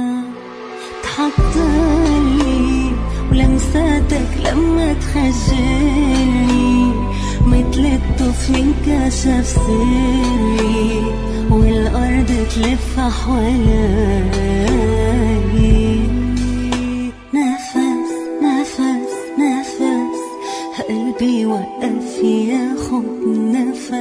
تحضرلي ولمساتك لما تخجلني، مثل الطفل انكشف سري والأرض تلف حوالي. قلبي وقف ياخد نفس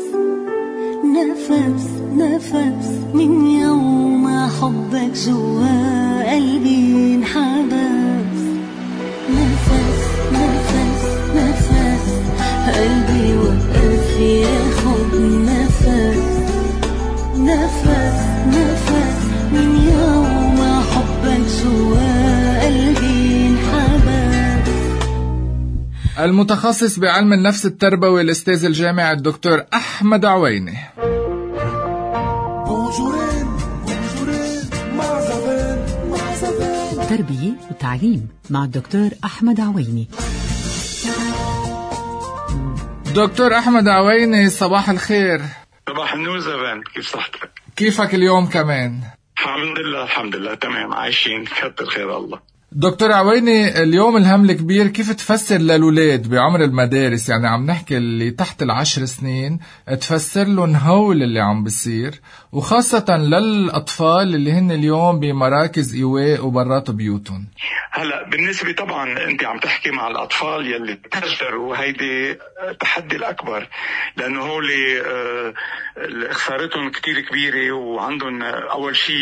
نفس نفس من يوم حبك جوا قلبي انحبس. نفس نفس نفس قلبي وقف ياخد نفس نفس نفس من يوم حبك جوا قلبي انحبس. المتخصص بعلم النفس التربوي الأستاذ الجامعي الدكتور أحمد عويني. تربية وتعليم مع الدكتور أحمد عويني. دكتور أحمد عويني، صباح الخير. صباح النور زبان، كيف صحتك؟ كيفك اليوم كمان؟ الحمد لله الحمد لله تمام، عايشين كتر خير الله. دكتور عويني، اليوم الهم الكبير كيف تفسر للولاد بعمر المدارس، يعني عم نحكي اللي تحت العشر سنين، تفسر لهم هول اللي عم بيصير، وخاصة للأطفال اللي هن اليوم بمراكز إيواء وبرات بيوتهم. هلا بالنسبة طبعا انت عم تحكي مع الأطفال يلي تهجروا، وهيدي التحدي الأكبر، لأنه هولي خسارتهم كتير كبيرة، وعندهم أول شيء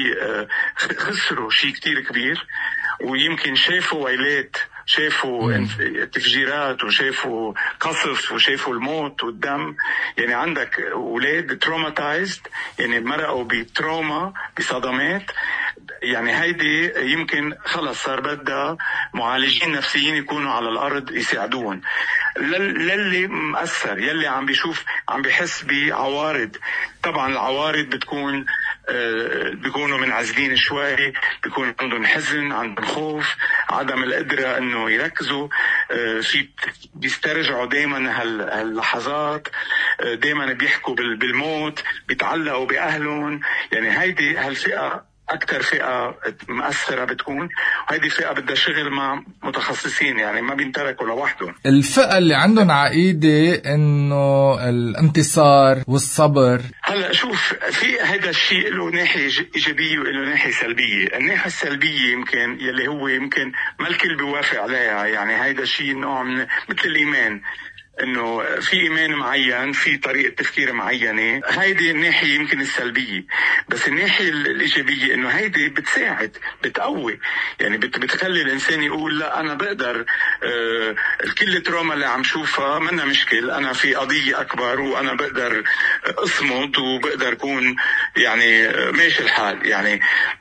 خسروا شيء كتير كبير، ويمكن شافوا ويلات، شافوا تفجيرات، وشافوا قصف، وشافوا الموت والدم. يعني عندك أولاد تروماتايزد، يعني مرقوا بتروما، بصدمات. يعني هيدي يمكن خلص صار بدها معالجين نفسيين يكونوا على الأرض يساعدون. للي مأثر، يلي عم بيشوف، عم بيحس بعوارض. طبعا العوارض بتكون آه بيكونوا منعزلين شوي، بيكون عندهم حزن، عندهم خوف، عدم القدرة انه يركزوا، آه في بيسترجعوا دايما هاللحظات، آه دايما بيحكوا بالموت، بيتعلقوا بأهلهم. يعني هيدي هالفئة أكتر فئة مؤثرة بتكون، وهيدي فئة بدها شغل مع متخصصين، يعني ما بينتركوا لوحدهم. الفئة اللي عندهم عقيدة إنه الانتصار والصبر. هلا شوف، في هذا الشيء له ناحية إيجابية وله ناحية سلبية. الناحية السلبية يمكن يلي هو يمكن ما الكل بيوافق عليها، يعني هذا الشيء نوع من مثل الإيمان، انه في ايمان معين، في طريقه تفكير معينه. هيدي الناحيه يمكن السلبيه. بس الناحيه الايجابيه انه هيدي بتساعد، بتقوي، يعني بتخلي الانسان يقول لا انا بقدر، آه كل التروما اللي عم شوفها منا مشكل، انا في قضيه اكبر، وانا بقدر اصمد، وبقدر اكون يعني ماشي الحال. يعني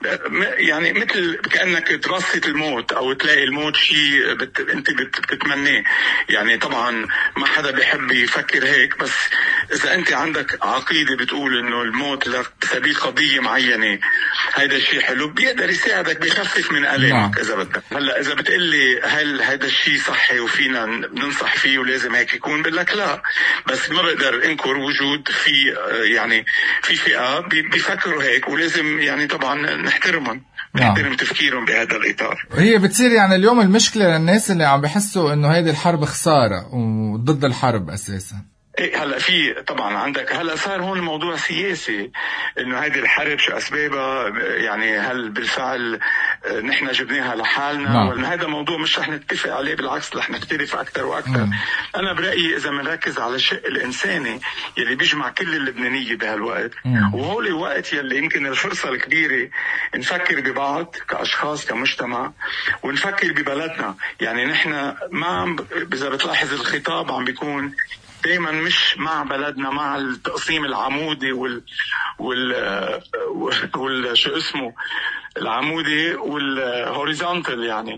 يعني مثل كانك تبسط الموت، او تلاقي الموت شيء بت انت بت بتتمناه. يعني طبعا ما حدا بيحب يفكر هيك، بس إذا أنت عندك عقيدة بتقول إنه الموت لسبيل قضية معينة، هيدا الشيء حلو، بيقدر يساعدك، بيخفف من ألمك إذا بدك. هلا إذا بتقلي هل هيدا الشيء صحي وفينا ننصح فيه ولازم هيك يكون، بقول لك لا، بس ما بقدر انكر وجود في يعني في فئة بيفكروا هيك، ولازم يعني طبعا نحترمهم، نحترم تفكيرهم بهذا الإطار. هي بتصير يعني اليوم المشكلة للناس اللي عم بيحسوا إنه هيدي الحرب خسارة وضد الحرب أساساً. إيه هلا في طبعا عندك هلا صار هون موضوع سياسي، انه هذه الحرب شو اسبابها، يعني هل بالفعل نحن جبناها لحالنا، ولا هذا موضوع مش رح نتفق عليه، بالعكس رح نختلف اكثر واكثر. انا برايي اذا بنركز على الشق الانساني يلي بيجمع كل اللبنانيه بهالوقت، وهول الوقت يلي يمكن الفرصه الكبيره نفكر ببعض كاشخاص كمجتمع، ونفكر ببلدنا. يعني نحن ما عم، اذا بتلاحظ الخطاب عم بيكون دايما مش مع بلدنا، مع التقسيم العمودي وال وال وال شو اسمه العمودي والهوريزونتال، يعني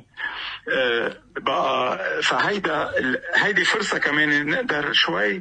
بقى. فهيدا هيدي فرصة كمان نقدر شوي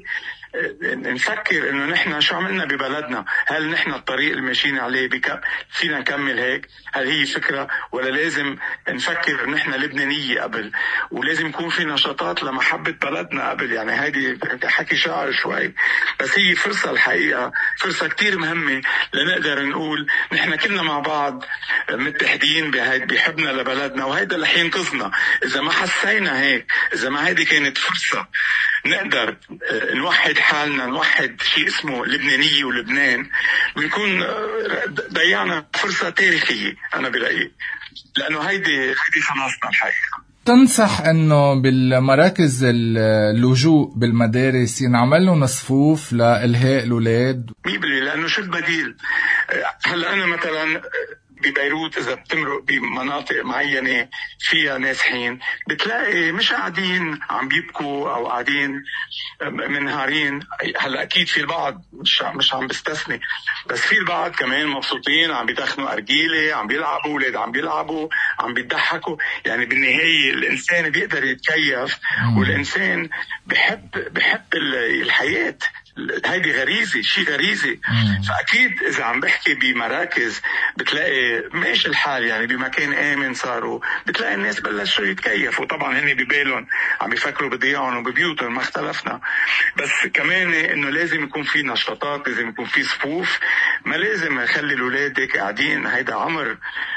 نفكر انه نحن شو عملنا ببلدنا، هل نحن الطريق اللي ماشيين عليه بك... فينا نكمل هيك، هل هي فكرة، ولا لازم نفكر نحن لبنانية قبل، ولازم يكون في نشاطات لمحبة بلدنا قبل. يعني هيدي حكي شعر شوي، بس هي فرصة الحقيقة، فرصة كتير مهمة لنقدر نقول نحن كلنا مع بعض متحدين بهيد، بحبنا لبلدنا، وهيدا اللي حينقذنا. اذا ما حسينا هيك، اذا ما هيدي كانت فرصة نقدر نوحد حالنا، نوحد شيء اسمه لبنانية ولبنان، بنكون ضيعنا فرصة تاريخية أنا برأيي، لأنه هيدي هيدي خلاصنا الحقيقة. تنصح أنه بالمراكز اللجوء بالمدارس ينعمل لهم صفوف لإلهاء الأولاد؟ ميبلي، لأنه شو البديل؟ هلا أنا مثلا ببيروت إذا بتمرق بمناطق معينة فيها نازحين، بتلاقي مش قاعدين عم بيبكوا أو قاعدين منهارين. هلا أكيد في البعض مش مش عم بستثني، بس في البعض كمان مبسوطين، عم بيدخنوا أرجيلة، عم بيلعبوا، ولاد عم بيلعبوا، عم بيضحكوا. يعني بالنهاية الإنسان بيقدر يتكيف، والإنسان بحب بحب الحياة. هيدي غريزة، شيء غريزي. فأكيد إذا عم بحكي بمراكز بتلاقي ماشي الحال، يعني بمكان آمن صاروا، بتلاقي الناس بلشوا يتكيفوا. طبعا هني ببالهم عم بيفكروا بضياعهم وببيوتهم، ما اختلفنا، بس كمان إنه لازم يكون في نشاطات، لازم يكون في صفوف، ما لازم نخلي الأولاد هيك قاعدين. هيدا عمر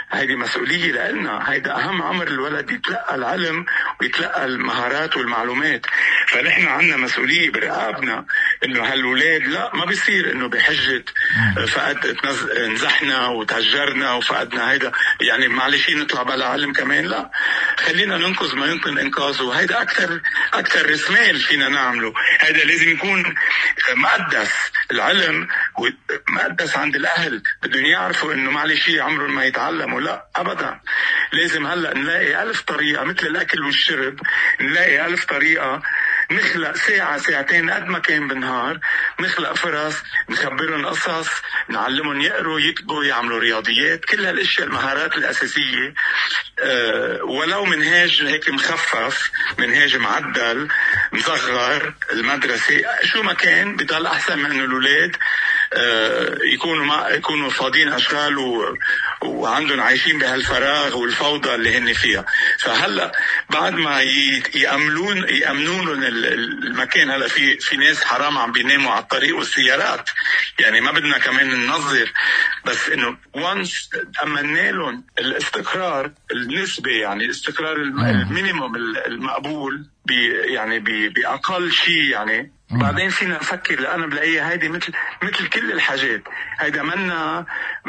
هيدي مسؤولية لنا. هيدا أهم عمر الولد يتلقى العلم ويتلقى المهارات والمعلومات. فنحن عنا مسؤولية برقابنا إنه هالولاد لا ما بيصير إنه بحجة فقد نزحنا وتهجرنا وفقدنا هيدا يعني معلش نطلع بلا علم كمان. لا، خلينا ننقذ ما يمكن إنقاذه. هيدا أكثر أكثر رسمال فينا نعمله. هيدا لازم يكون مقدس. العلم مقدس عند الأهل، بدهم يعرفوا إنه معلش عمرهم ما يتعلموا. لا أبدا، لازم هلأ نلاقي ألف طريقة مثل الأكل والشرب، نلاقي ألف طريقة نخلق ساعة ساعتين قد ما كان بالنهار، نخلق فرص، نخبرهم قصص، نعلمهم يقروا يكتبوا يعملوا رياضيات، كل هالاشياء المهارات الأساسية. أه ولو منهاج هيك مخفف، منهاج معدل مصغر المدرسة، شو ما كان بضل أحسن من الأولاد أه يكونوا ما يكونوا فاضيين أشغال و... وعندهم عايشين بهالفراغ والفوضى اللي هن فيها. فهلا بعد ما يأملون يأمنون المكان، هلا في في ناس حرام عم بيناموا على الطريق والسيارات، يعني ما بدنا كمان ننظر، بس انه وانس امنا لهم الاستقرار النسبي، يعني الاستقرار المينيموم المقبول يعني باقل شيء، يعني بعدين فينا نفكر. لأنا بلاقيها هيدي مثل مثل كل الحاجات. هيدا منا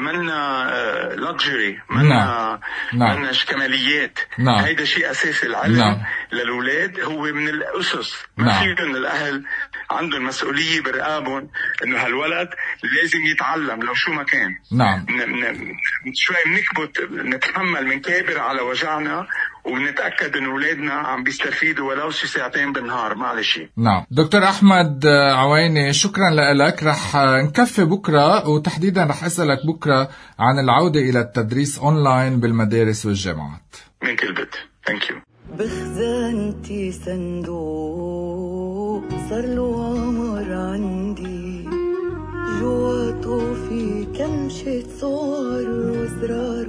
منا لكجري، منا منا كماليات. نعم. هيدا شيء أساسي. العلم نعم. للأولاد هو من الأسس. ما نعم. فيهم الأهل عندهم مسؤولية برقابهم إنه هالولد لازم يتعلم لو شو ما كان. نعم. شوي بنكبت نتحمل من كابر على وجعنا، ونتأكد إن أولادنا عم بيستفيدوا ولو شي ساعتين بالنهار. معلش. نعم. دكتور أحمد عويني، شكرا لك. رح نكفي بكرة، وتحديدا رح أسألك بكرة عن العودة إلى التدريس أونلاين بالمدارس والجامعات. من كل بيت. Thank you. بخزانتي صندوق صار له عمر عندي، جواته في كمشة صور وزرار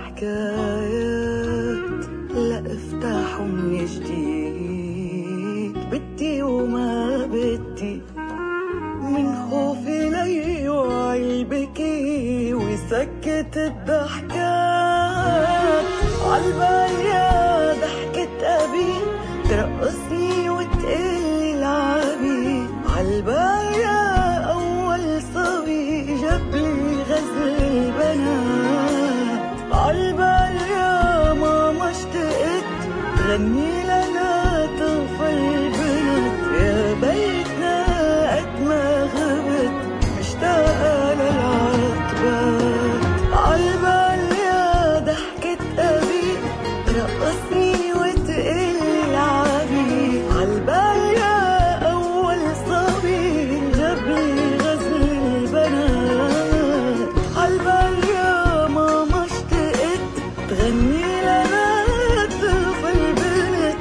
وحكايات، لا افتحه من جديد بدي وما بدي، من خوفي لي وعي البكي ويسكت الضحكات. عالبال يا ضحكة أبي ترقصني وتقلي لعبي، عالبال يا أول صبي جابلي غزل البنات، عالبال يا ماما اشتقت تغني لنا طفل البنات، يا بيتنا قد ما غبت مشتاقة للعتبات، عالبال يا ضحكة أبي ترقصني وتقلي لعبي، عالبال يا أول صبي جابلي غزل البنات، عالبال يا ماما اشتقت تغني لنا طفل البنات،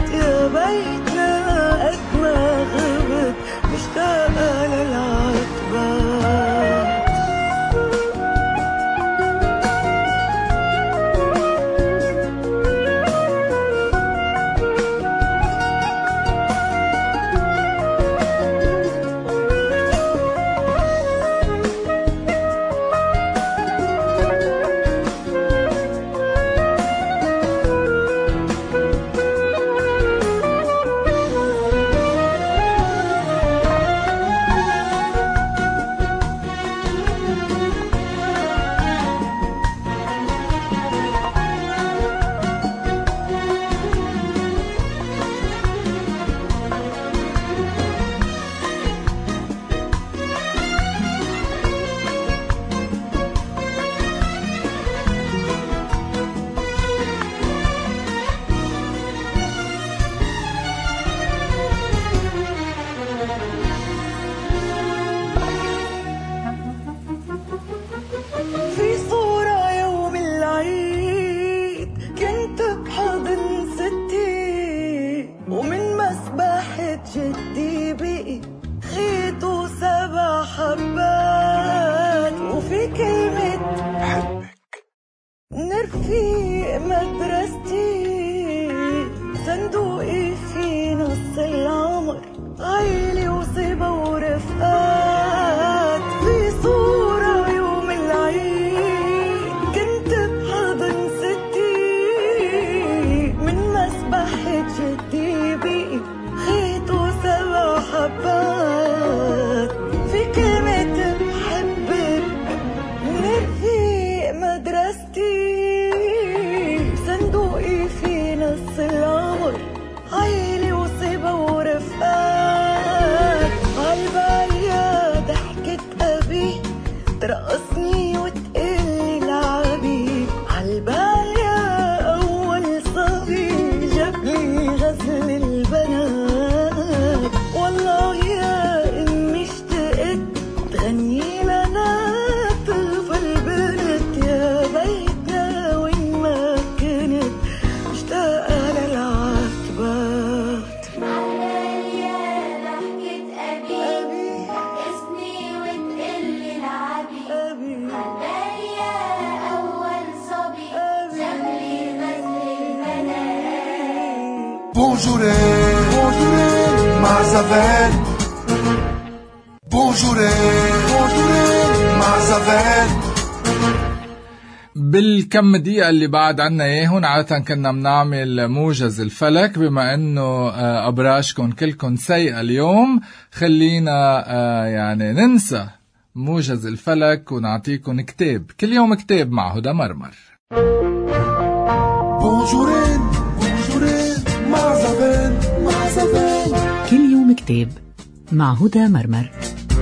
بونجوري بونجوري مع زفان بونجوري بونجوري مع زفان. بالكم دقيقة اللي بعد عنا اياهن عادة كنا بنعمل موجز الفلك، بما انه ابراجكم كلكم سيئة اليوم خلينا يعني ننسى موجز الفلك ونعطيكم كتاب كل يوم، كتاب مع هدى مرمر. بونجورين بونجورين مع زفان مع زفان. كل يوم كتاب مع هدى مرمر.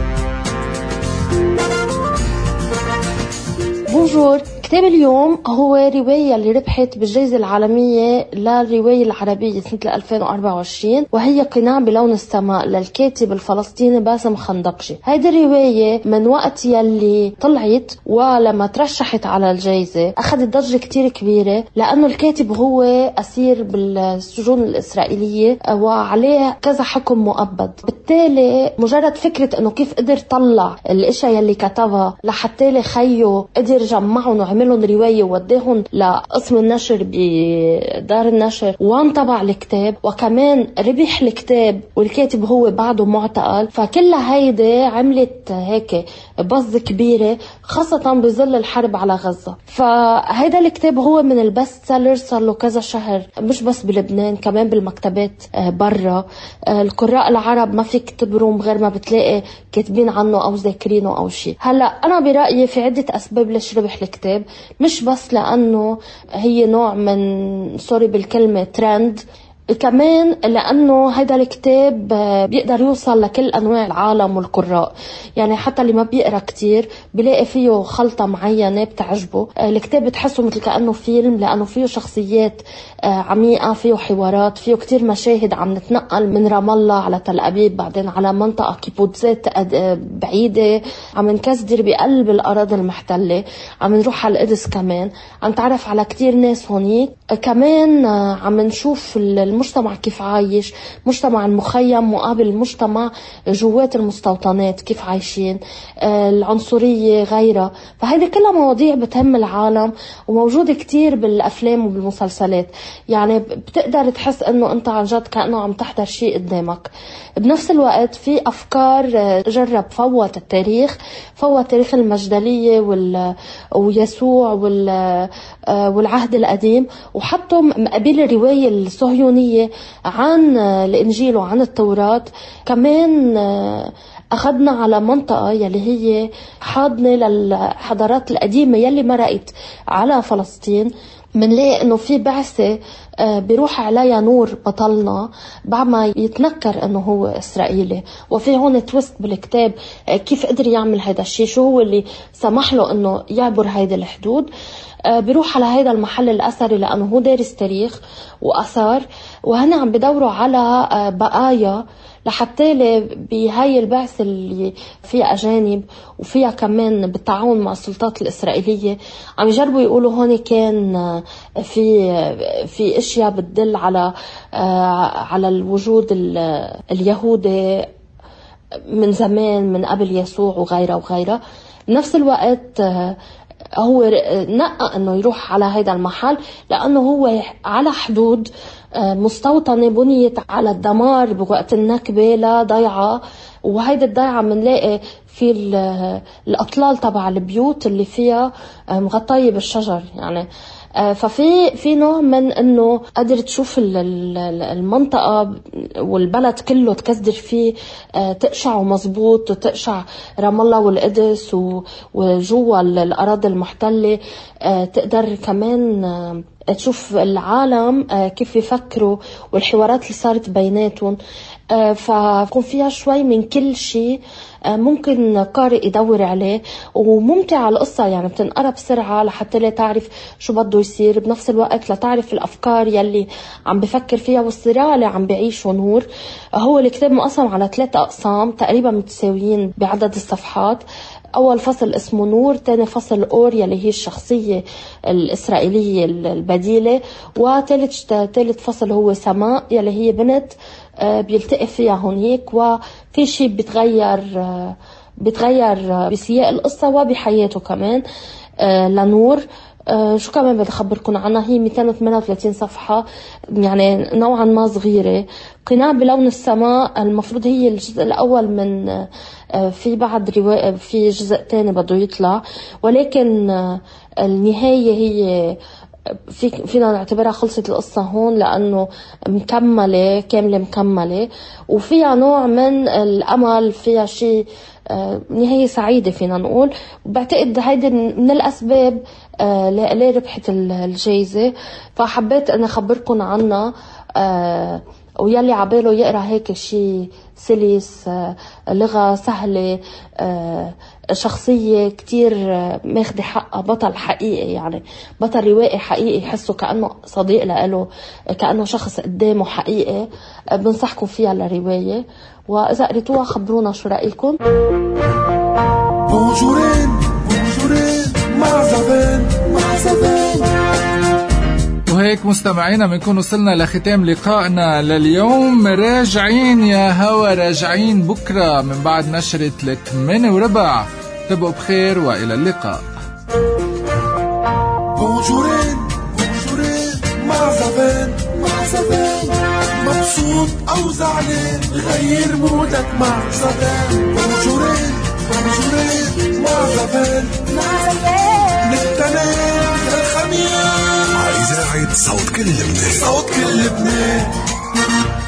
بونجور. كتاب اليوم هو رواية اللي ربحت بالجائزة العالمية للرواية العربية سنة ألفين وأربعة وعشرين، وهي قناع بلون السماء للكاتب الفلسطيني باسم خندقجي. هيدي الرواية من وقت يلي طلعت ولما ترشحت على الجائزة أخذت ضجة كتير كبيرة، لأنه الكاتب هو أسير بالسجون الإسرائيلية وعليه كذا حكم مؤبد. بالتالي مجرد فكرة أنه كيف قدر طلع الاشياء يلي كتبها لحتى خيه قدر جمعهم وعملهم رواية ووديهم لقسم النشر بدار النشر وانطبع الكتاب، وكمان ربح الكتاب والكاتب هو بعده معتقل. فكل هيدا عملت هيك بز كبيرة، خاصة بظل الحرب على غزة. فهيدا الكتاب هو من البست سيلر، صار له كذا شهر مش بس بلبنان كمان بالمكتبات برا. القراء العرب ما فيك تبرم غير ما بتلاقي كاتبين عنه أو ذاكرينه أو شيء. هلأ أنا برأيي في عدة أسباب ليش ربح الكتاب، مش بس لأنه هي نوع من سوري بالكلمة ترند، كمان لأنه هذا الكتاب بيقدر يوصل لكل أنواع العالم والقراء. يعني حتى اللي ما بيقرأ كتير بيلاقي فيه خلطة معينة بتعجبه. الكتاب بتحسه مثل كأنه فيلم، لأنه فيه شخصيات عميقة، فيه حوارات، فيه كتير مشاهد عم نتنقل من رام الله على تل أبيب، بعدين على منطقة كيبوتزات بعيدة، عم نكسدر بقلب الأراضي المحتلة، عم نروح على القدس كمان، عم نتعرف على كتير ناس هونيك. كمان عم نشوف المجتمع كيف عايش، مجتمع المخيم مقابل المجتمع جوات المستوطنات كيف عايشين، العنصرية غيرها. فهذه كلها مواضيع بتهم العالم وموجودة كتير بالأفلام وبالمسلسلات. يعني بتقدر تحس أنه أنت عن جد كأنه عم تحضر شيء قدامك. بنفس الوقت في أفكار جرب فوت التاريخ، فوت تاريخ المجدلية ويسوع والعهد القديم، وحطوا مقابل الرواية الصهيونية عن الإنجيل وعن التوراة. كمان أخذنا على منطقة يلي هي حاضنة للحضارات القديمة يلي مرقت على فلسطين. منلاقي انه في بعثة بيروح عليها نور بطلنا بعد ما يتنكر انه هو اسرائيلي. وفي هون تويست بالكتاب كيف قدر يعمل هذا الشيء، شو هو اللي سمح له انه يعبر هيدا الحدود. بيروح على هيدا المحل الأثري لأنه هو دارس تاريخ وأثار، وهنا عم بدوروا على بقايا لحتى بهاي البعث اللي فيها أجانب وفيها كمان بالتعاون مع السلطات الإسرائيلية عم يجربوا يقولوا هون كان في في أشياء بتدل على على الوجود اليهودي من زمان من قبل يسوع وغيره وغيره. بنفس الوقت هو نقى انه يروح على هذا المحل لانه هو على حدود مستوطنة بنيت على الدمار بوقت النكبة لا ضيعة، وهيدا الضيعة منلاقي في الأطلال تبع البيوت اللي فيها مغطية بالشجر. يعني ففي في نوع من انه قدرت تشوف المنطقه والبلد كله تكسدر فيه تقشع مزبوط وتقشع رام الله والقدس وجوا الاراضي المحتله. تقدر كمان تشوف العالم كيف يفكروا والحوارات اللي صارت بيناتهم. فكون فيها شوي من كل شيء ممكن قارئ يدور عليه، وممتعة القصة يعني بتنقرب بسرعة لحتى لا تعرف شو بده يصير، بنفس الوقت لتعرف الأفكار يلي عم بفكر فيها والصراع اللي عم بعيشه نور. هو الكتاب مقسم على ثلاثة أقسام تقريبا متساويين بعدد الصفحات. أول فصل اسمه نور، تاني فصل أور يلي هي الشخصية الإسرائيلية البديلة، وثالث ثالث فصل هو سماء يلي هي بنت بيلتقي فيها هونيك، وفي شيء بتغير بتغير بسياق القصة وبحياته كمان. آه لنور. آه شو كمان بدي أخبركم عنها؟ هي مئتين وثمانية وثلاثين صفحة، يعني نوعا ما صغيرة. قناع بلون السماء المفروض هي الجزء الأول من آه في بعض رواية، في جزء تاني بده يطلع، ولكن آه النهاية هي في فينا نعتبرها خلصت القصة هون، لأنه مكملة كاملة مكملة، وفيها نوع من الأمل، فيها شيء آه نهاية سعيدة فينا نقول. وبعتقد هيدي من الأسباب آه ليه ربحت الجائزة، فحبيت أن أخبركم عنها. آه ويلي عباله يقرأ هيك شيء سلس، آه لغة سهلة، آه شخصية كتير ماخدة حقها، بطل حقيقي، يعني بطل روائي حقيقي، يحسه كأنه صديق له، كأنه شخص قدامه حقيقي. بنصحكم فيها لرواية، وإذا قريتوها خبرونا شو رأيكم. بونجورين بونجورين مع زبان مع زبان. وهيك مستمعينا بنكون وصلنا لختام لقائنا لليوم. راجعين يا هوا، راجعين بكرة من بعد نشرة الثمانية وربع. تبقوا بخير وإلى اللقاء. بونجورين بونجورين مع زبان مع زبان. مبسوط أو زعلان غير مودك مع زبان. بونجورين بونجورين مع زبان مع زبان. للتنين للخميس. إذاعة صوت كل لبنان. صوت كل لبنان.